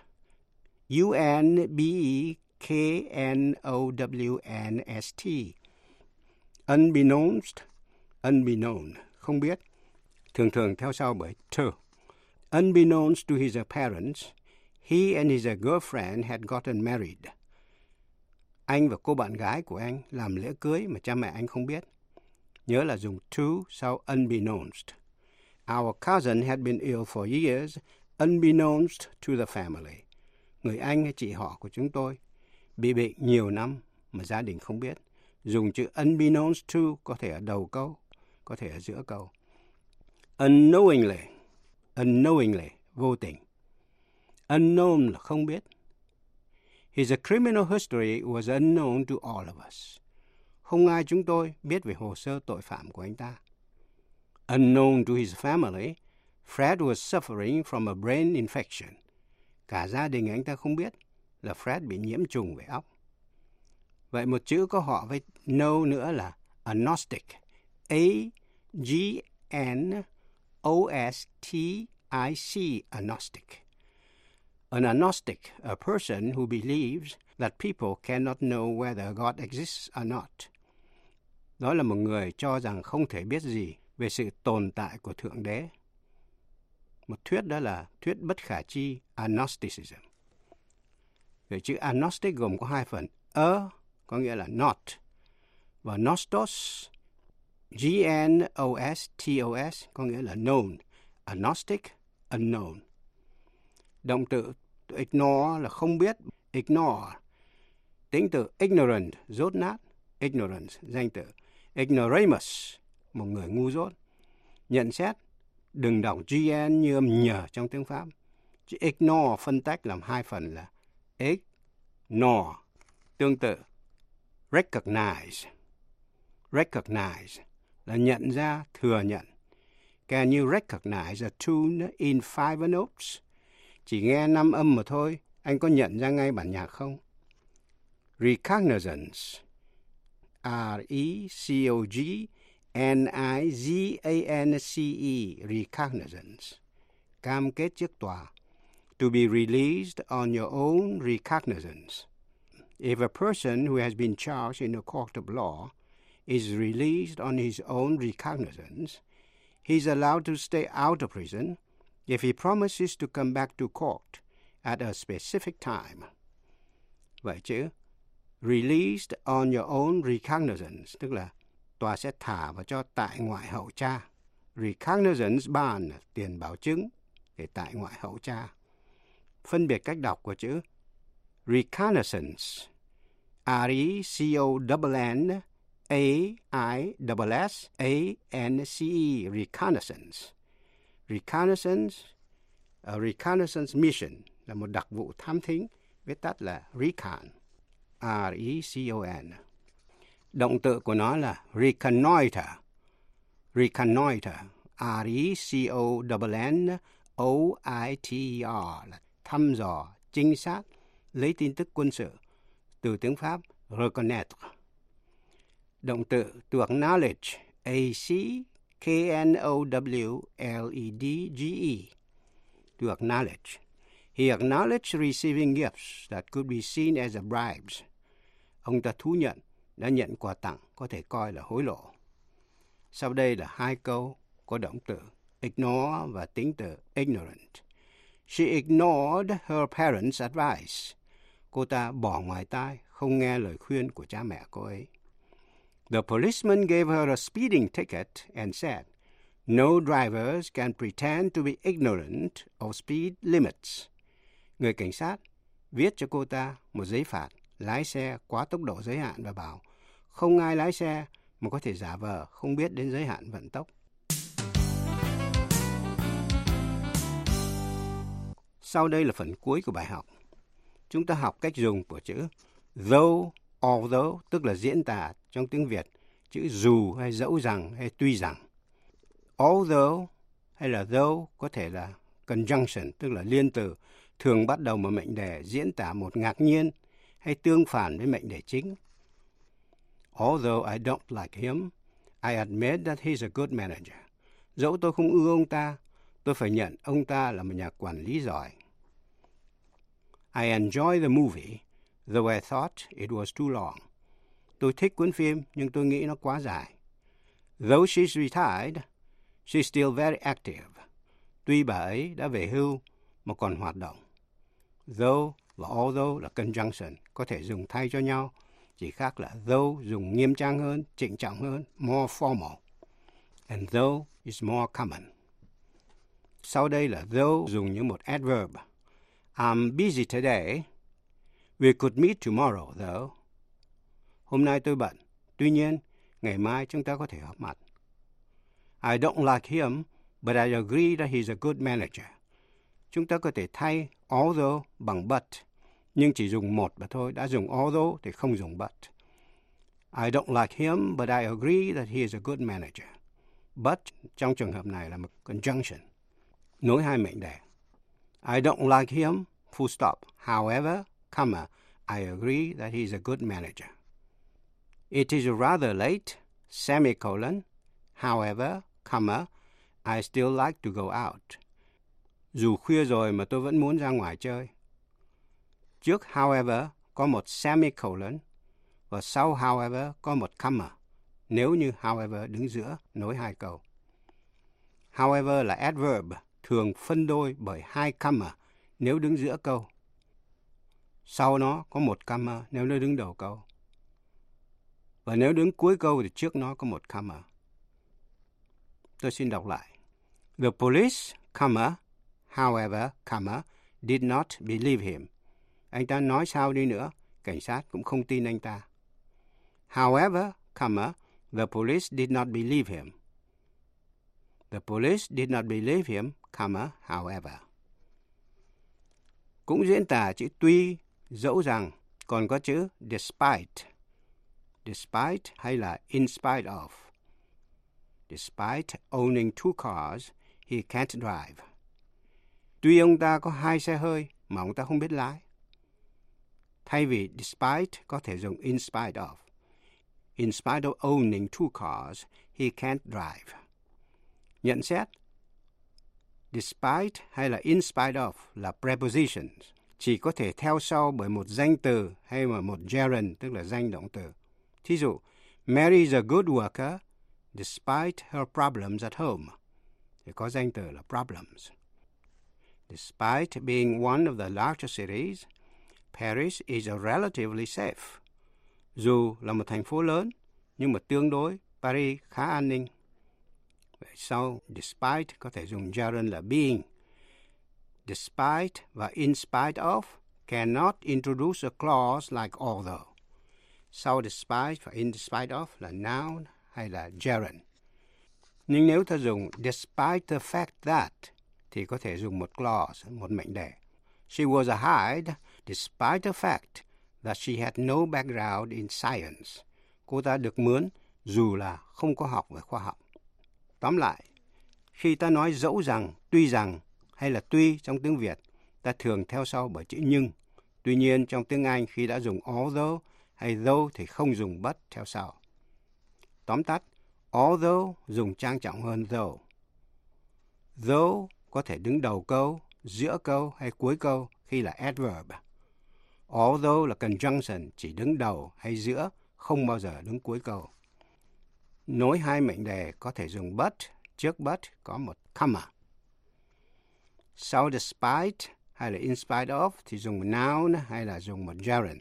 U-N-B-E-K-N-O-W-N-S-T. Unbeknownst, unknown, không biết, thường thường theo sau bởi to. Unbeknownst to his parents, he and his girlfriend had gotten married. Anh và cô bạn gái của anh làm lễ cưới mà cha mẹ anh không biết. Nhớ là dùng to sau unbeknownst. Our cousin had been ill for years, unbeknownst to the family. Người anh hay chị họ của chúng tôi bị bệnh nhiều năm mà gia đình không biết. Dùng chữ unbeknownst to có thể ở đầu câu, có thể ở giữa câu. Unknowingly, unknowingly, vô tình. Unknown là không biết. His criminal history was unknown to all of us. Không ai chúng tôi biết về hồ sơ tội phạm của anh ta. Unknown to his family, Fred was suffering from a brain infection. Cả gia đình anh ta không biết là Fred bị nhiễm trùng về óc. Vậy một chữ có họ với know nữa là agnostic. A-G-N-O-S-T-I-C, agnostic. An agnostic, a person who believes that people cannot know whether God exists or not. Đó là một người cho rằng không thể biết gì về sự tồn tại của Thượng Đế. Một thuyết đó là thuyết bất khả chi, agnosticism. Về chữ agnostic gồm có hai phần, có nghĩa là not, và nostos, G-N-O-S-T-O-S, có nghĩa là known, agnostic, unknown. Động từ ignore là không biết, ignore. Tính từ ignorant, dốt nát, ignorance, danh từ ignoramus, một người ngu dốt. Nhận xét, đừng đọc GN như âm nhờ trong tiếng Pháp. Chữ ignore phân tách làm hai phần là ignore. Tương tự, recognize. Recognize là nhận ra, thừa nhận. Can you recognize a tune in 5 notes? Chỉ nghe 5 âm mà thôi, anh có nhận ra ngay bản nhạc không? Recognizance, R-E-C-O-G-N-I-Z-A-N-C-E, recognizance, cam kết trước tòa. To be released on your own recognizance. If a person who has been charged in a court of law is released on his own recognizance, he is allowed to stay out of prison if he promises to come back to court at a specific time. Vậy chứ, released on your own recognizance, tức là tòa sẽ thả và cho tại ngoại hậu cha. Recognizance bond, tiền bảo chứng để tại ngoại hậu cha. Phân biệt cách đọc của chữ reconnaissance, R-E-C-O-N-N-A-I-S-S-A-N-C-E, reconnaissance. Reconnaissance mission là một đặc vụ thám thính, viết tắt là recon, R-E-C-O-N. Động từ của nó là reconnoiter, R-E-C-O-N-N-O-I-T-E-R, là thăm dò, trinh sát, lấy tin tức quân sự, từ tiếng Pháp reconnaître. Động từ to acknowledge, A-C-K-N-O-W-L-E-D-G-E, to acknowledge. He acknowledged receiving gifts that could be seen as a bribes. Ông ta thú nhận đã nhận quà tặng có thể coi là hối lộ. Sau đây là hai câu có động từ ignore và tính từ ignorant. She ignored her parents' advice. Cô ta bỏ ngoài tai, không nghe lời khuyên của cha mẹ cô ấy. The policeman gave her a speeding ticket and said, no drivers can pretend to be ignorant of speed limits. Người cảnh sát viết cho cô ta một giấy phạt lái xe quá tốc độ giới hạn và bảo không ai lái xe mà có thể giả vờ không biết đến giới hạn vận tốc. Sau đây là phần cuối của bài học. Chúng ta học cách dùng của chữ though, although, tức là diễn tả trong tiếng Việt, chữ dù hay dẫu rằng hay tuy rằng. Although hay là though có thể là conjunction, tức là liên từ, thường bắt đầu một mệnh đề diễn tả một ngạc nhiên hay tương phản với mệnh đề chính. Although I don't like him, I admit that he's a good manager. Dẫu tôi không ưa ông ta, tôi phải nhận ông ta là một nhà quản lý giỏi. I enjoy the movie, though I thought it was too long. Tôi thích cuốn phim, nhưng tôi nghĩ nó quá dài. Though she's retired, she's still very active. Tuy bà ấy đã về hưu, mà còn hoạt động. Though và although là conjunction, có thể dùng thay cho nhau, chỉ khác là though dùng nghiêm trang hơn, trịnh trọng hơn, more formal. And though is more common. Sau đây là though dùng như một adverb. I'm busy today. We could meet tomorrow, though. Hôm nay tôi bận. Tuy nhiên, ngày mai chúng ta có thể họp mặt. I don't like him, but I agree that he's a good manager. Chúng ta có thể thay although bằng but, nhưng chỉ dùng một mà thôi. Đã dùng although thì không dùng but. I don't like him, but I agree that he is a good manager. But trong trường hợp này là một conjunction, nối hai mệnh đề. I don't like him, full stop. However, comma, I agree that he is a good manager. It is rather late, semicolon. However, comma, I still like to go out. Dù khuya rồi mà tôi vẫn muốn ra ngoài chơi. Trước however có một semicolon và sau however có một comma, nếu như however đứng giữa nối hai câu. However là adverb, thường phân đôi bởi hai comma nếu đứng giữa câu. Sau nó có một comma nếu nó đứng đầu câu. Và nếu đứng cuối câu thì trước nó có một comma. Tôi xin đọc lại. The police, comma, however, comma, did not believe him. Anh ta nói sao đi nữa, cảnh sát cũng không tin anh ta. However, comma, the police did not believe him. The police did not believe him, comma, however. Cũng diễn tả chữ tuy, dẫu rằng, còn có chữ despite. Despite hay là in spite of. Despite owning 2 cars, he can't drive. Tuy ông ta có 2 xe hơi mà ông ta không biết lái. Thay vì despite có thể dùng in spite of. In spite of owning 2 cars, he can't drive. Nhận xét. Despite hay là in spite of là prepositions, chỉ có thể theo sau bởi một danh từ hay là một gerund, tức là danh động từ. Thí dụ, Mary is a good worker despite her problems at home. Thì có danh từ là problems. Despite being one of the largest cities, Paris is a relatively safe. Dù là một thành phố lớn, nhưng mà tương đối, Paris khá an ninh. Vậy sau, despite có thể dùng gerund là being. Despite và in spite of cannot introduce a clause like although. Sau despite và in spite of là noun hay là gerund. Nhưng nếu ta dùng despite the fact that thì có thể dùng một clause, một mệnh đề. She was hired despite the fact that she had no background in science. Cô ta được mướn dù là không có học về khoa học. Tóm lại, khi ta nói dẫu rằng, tuy rằng hay là tuy trong tiếng Việt, ta thường theo sau bởi chữ nhưng. Tuy nhiên trong tiếng Anh khi đã dùng although hay though thì không dùng but theo sau. Tóm tắt, although dùng trang trọng hơn though. Though có thể đứng đầu câu, giữa câu hay cuối câu khi là adverb. Although là conjunction, chỉ đứng đầu hay giữa, không bao giờ đứng cuối câu. Nối hai mệnh đề có thể dùng but, trước but có một comma. Sau despite hay là in spite of thì dùng một noun hay là dùng một gerund.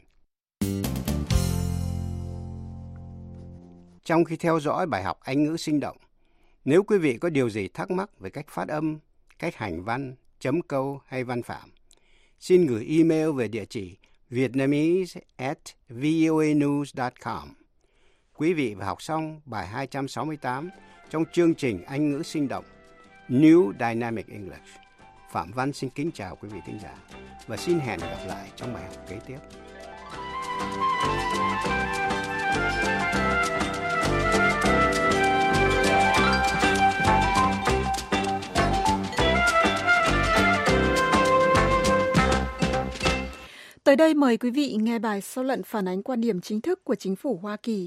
Trong khi theo dõi bài học Anh ngữ sinh động, nếu quý vị có điều gì thắc mắc về cách phát âm, cách hành văn, chấm câu hay văn phạm, xin gửi email về địa chỉ vietnamese@voanews.com. Quý vị vừa học xong bài 268 trong chương trình Anh ngữ sinh động New Dynamic English. Phạm Văn xin kính chào quý vị thính giả và xin hẹn gặp lại trong bài học kế tiếp. Tới đây mời quý vị nghe bài sau luận phản ánh quan điểm chính thức của chính phủ Hoa Kỳ.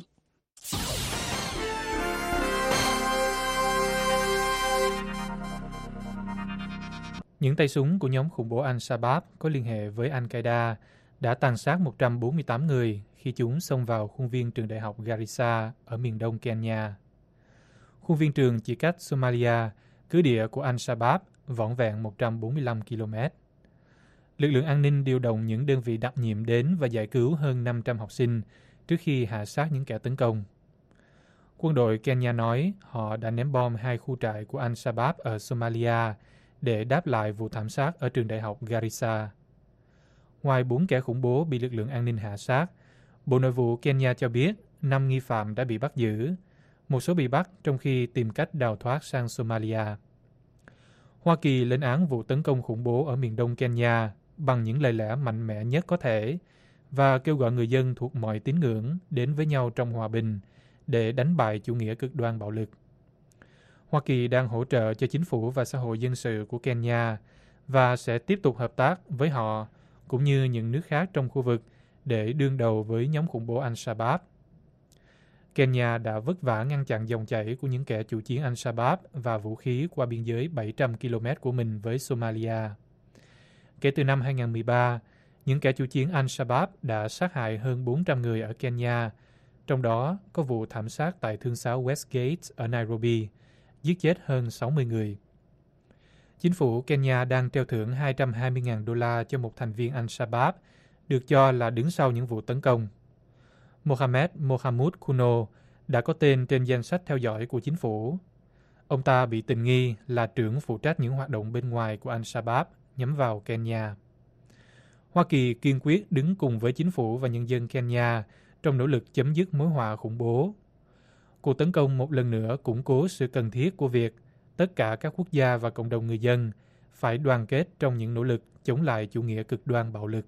Những tay súng của nhóm khủng bố Al-Shabaab có liên hệ với Al-Qaeda đã tàn sát 148 người khi chúng xông vào khuôn viên trường đại học Garissa ở miền đông Kenya. Khuôn viên trường chỉ cách Somalia, cứ địa của Al-Shabaab, vỏn vẹn 145 km. Lực lượng an ninh điều động những đơn vị đặc nhiệm đến và giải cứu hơn 500 học sinh trước khi hạ sát những kẻ tấn công. Quân đội Kenya nói họ đã ném bom 2 khu trại của Al-Shabaab ở Somalia để đáp lại vụ thảm sát ở trường đại học Garissa. Ngoài 4 kẻ khủng bố bị lực lượng an ninh hạ sát, Bộ Nội vụ Kenya cho biết 5 nghi phạm đã bị bắt giữ, một số bị bắt trong khi tìm cách đào thoát sang Somalia. Hoa Kỳ lên án vụ tấn công khủng bố ở miền đông Kenya bằng những lời lẽ mạnh mẽ nhất có thể và kêu gọi người dân thuộc mọi tín ngưỡng đến với nhau trong hòa bình để đánh bại chủ nghĩa cực đoan bạo lực. Hoa Kỳ đang hỗ trợ cho chính phủ và xã hội dân sự của Kenya và sẽ tiếp tục hợp tác với họ cũng như những nước khác trong khu vực để đương đầu với nhóm khủng bố Al-Shabaab. Kenya đã vất vả ngăn chặn dòng chảy của những kẻ chủ chiến Al-Shabaab và vũ khí qua biên giới 700 km của mình với Somalia. Kể từ năm 2013, những kẻ chủ chiến Al-Shabaab đã sát hại hơn 400 người ở Kenya, trong đó có vụ thảm sát tại thương xá Westgate ở Nairobi, giết chết hơn 60 người. Chính phủ Kenya đang treo thưởng 220.000 đô la cho một thành viên Al-Shabaab, được cho là đứng sau những vụ tấn công. Mohamed Mohamud Kuno đã có tên trên danh sách theo dõi của chính phủ. Ông ta bị tình nghi là trưởng phụ trách những hoạt động bên ngoài của Al-Shabaab nhắm vào Kenya. Hoa Kỳ kiên quyết đứng cùng với chính phủ và nhân dân Kenya trong nỗ lực chấm dứt mối họa khủng bố. Cuộc tấn công một lần nữa củng cố sự cần thiết của việc tất cả các quốc gia và cộng đồng người dân phải đoàn kết trong những nỗ lực chống lại chủ nghĩa cực đoan bạo lực.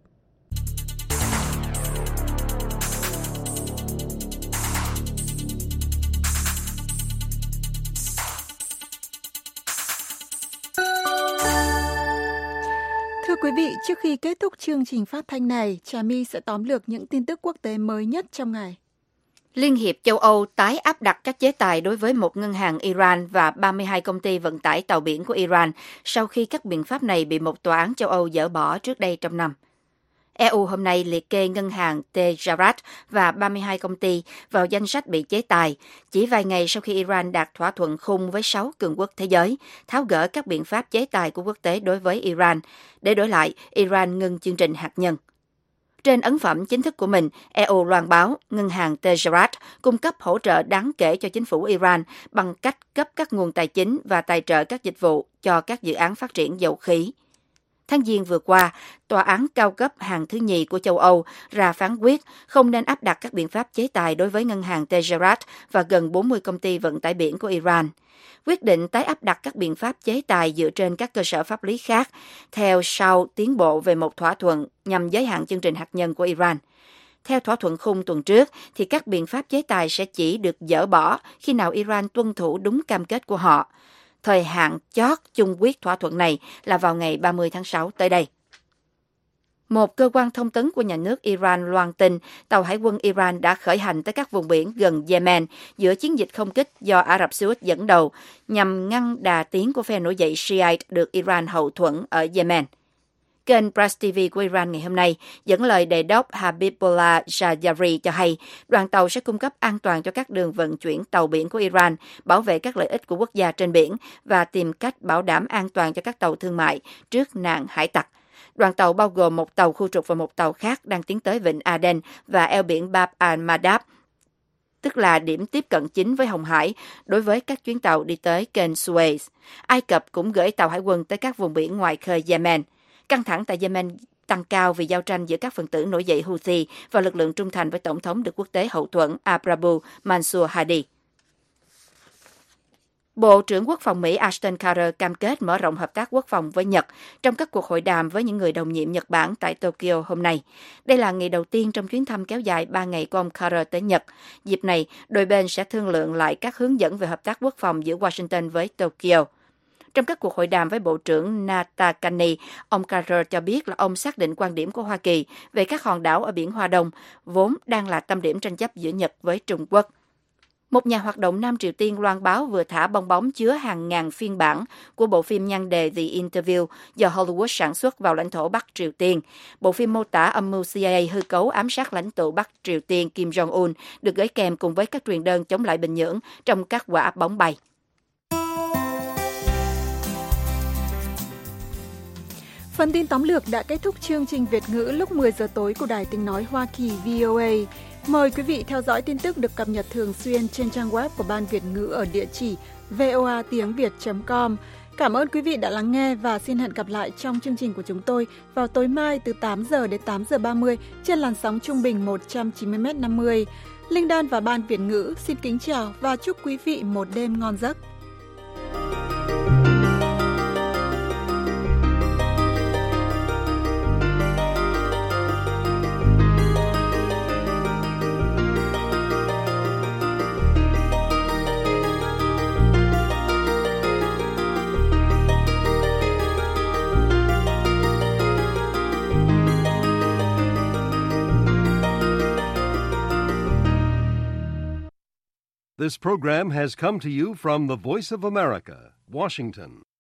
Thưa quý vị, trước khi kết thúc chương trình phát thanh này, Trà My sẽ tóm lược những tin tức quốc tế mới nhất trong ngày. Liên hiệp châu Âu tái áp đặt các chế tài đối với một ngân hàng Iran và 32 công ty vận tải tàu biển của Iran sau khi các biện pháp này bị một tòa án châu Âu dỡ bỏ trước đây trong năm. EU hôm nay liệt kê ngân hàng Tejarat và 32 công ty vào danh sách bị chế tài, chỉ vài ngày sau khi Iran đạt thỏa thuận khung với 6 cường quốc thế giới, tháo gỡ các biện pháp chế tài của quốc tế đối với Iran, để đổi lại Iran ngừng chương trình hạt nhân. Trên ấn phẩm chính thức của mình, EU loan báo ngân hàng Tejarat cung cấp hỗ trợ đáng kể cho chính phủ Iran bằng cách cấp các nguồn tài chính và tài trợ các dịch vụ cho các dự án phát triển dầu khí. Tháng Giêng vừa qua, Tòa án cao cấp hạng thứ nhì của châu Âu ra phán quyết không nên áp đặt các biện pháp chế tài đối với ngân hàng Tejarat và gần 40 công ty vận tải biển của Iran. Quyết định tái áp đặt các biện pháp chế tài dựa trên các cơ sở pháp lý khác, theo sau tiến bộ về một thỏa thuận nhằm giới hạn chương trình hạt nhân của Iran. Theo thỏa thuận khung tuần trước, thì các biện pháp chế tài sẽ chỉ được dỡ bỏ khi nào Iran tuân thủ đúng cam kết của họ. Thời hạn chót chung quyết thỏa thuận này là vào ngày 30 tháng 6 tới đây. Một cơ quan thông tấn của nhà nước Iran loan tin tàu hải quân Iran đã khởi hành tới các vùng biển gần Yemen giữa chiến dịch không kích do Ả Rập Xê Út dẫn đầu nhằm ngăn đà tiến của phe nổi dậy Shiite được Iran hậu thuẫn ở Yemen. Kênh Press TV của Iran ngày hôm nay dẫn lời đề đốc Habibullah Jayari cho hay đoàn tàu sẽ cung cấp an toàn cho các đường vận chuyển tàu biển của Iran, bảo vệ các lợi ích của quốc gia trên biển và tìm cách bảo đảm an toàn cho các tàu thương mại trước nạn hải tặc. Đoàn tàu bao gồm một tàu khu trục và một tàu khác đang tiến tới vịnh Aden và eo biển Bab al-Mandab, tức là điểm tiếp cận chính với Hồng Hải đối với các chuyến tàu đi tới kênh Suez. Ai Cập cũng gửi tàu hải quân tới các vùng biển ngoài khơi Yemen. Căng thẳng tại Yemen tăng cao vì giao tranh giữa các phần tử nổi dậy Houthi và lực lượng trung thành với Tổng thống được quốc tế hậu thuẫn Abrabu Mansur Hadi. Bộ trưởng Quốc phòng Mỹ Ashton Carter cam kết mở rộng hợp tác quốc phòng với Nhật trong các cuộc hội đàm với những người đồng nhiệm Nhật Bản tại Tokyo hôm nay. Đây là ngày đầu tiên trong chuyến thăm kéo dài 3 ngày của ông Carter tới Nhật. Dịp này, đôi bên sẽ thương lượng lại các hướng dẫn về hợp tác quốc phòng giữa Washington với Tokyo. Trong các cuộc hội đàm với Bộ trưởng Natakani, ông Carter cho biết là ông xác định quan điểm của Hoa Kỳ về các hòn đảo ở biển Hoa Đông, vốn đang là tâm điểm tranh chấp giữa Nhật với Trung Quốc. Một nhà hoạt động Nam Triều Tiên loan báo vừa thả bong bóng chứa hàng ngàn phiên bản của bộ phim nhan đề The Interview do Hollywood sản xuất vào lãnh thổ Bắc Triều Tiên. Bộ phim mô tả âm mưu CIA hư cấu ám sát lãnh tụ Bắc Triều Tiên Kim Jong-un được gửi kèm cùng với các truyền đơn chống lại Bình Nhưỡng trong các quả bóng bay. Phần tin tóm lược đã kết thúc chương trình Việt ngữ lúc 10 giờ tối của Đài Tiếng Nói Hoa Kỳ VOA. Mời quý vị theo dõi tin tức được cập nhật thường xuyên trên trang web của Ban Việt ngữ ở địa chỉ voatiengviet.com. Cảm ơn quý vị đã lắng nghe và xin hẹn gặp lại trong chương trình của chúng tôi vào tối mai từ 8 giờ đến 8 giờ 30 trên làn sóng trung bình 190m50. Linh Đoan và Ban Việt ngữ xin kính chào và chúc quý vị một đêm ngon giấc. This program has come to you from the Voice of America, Washington.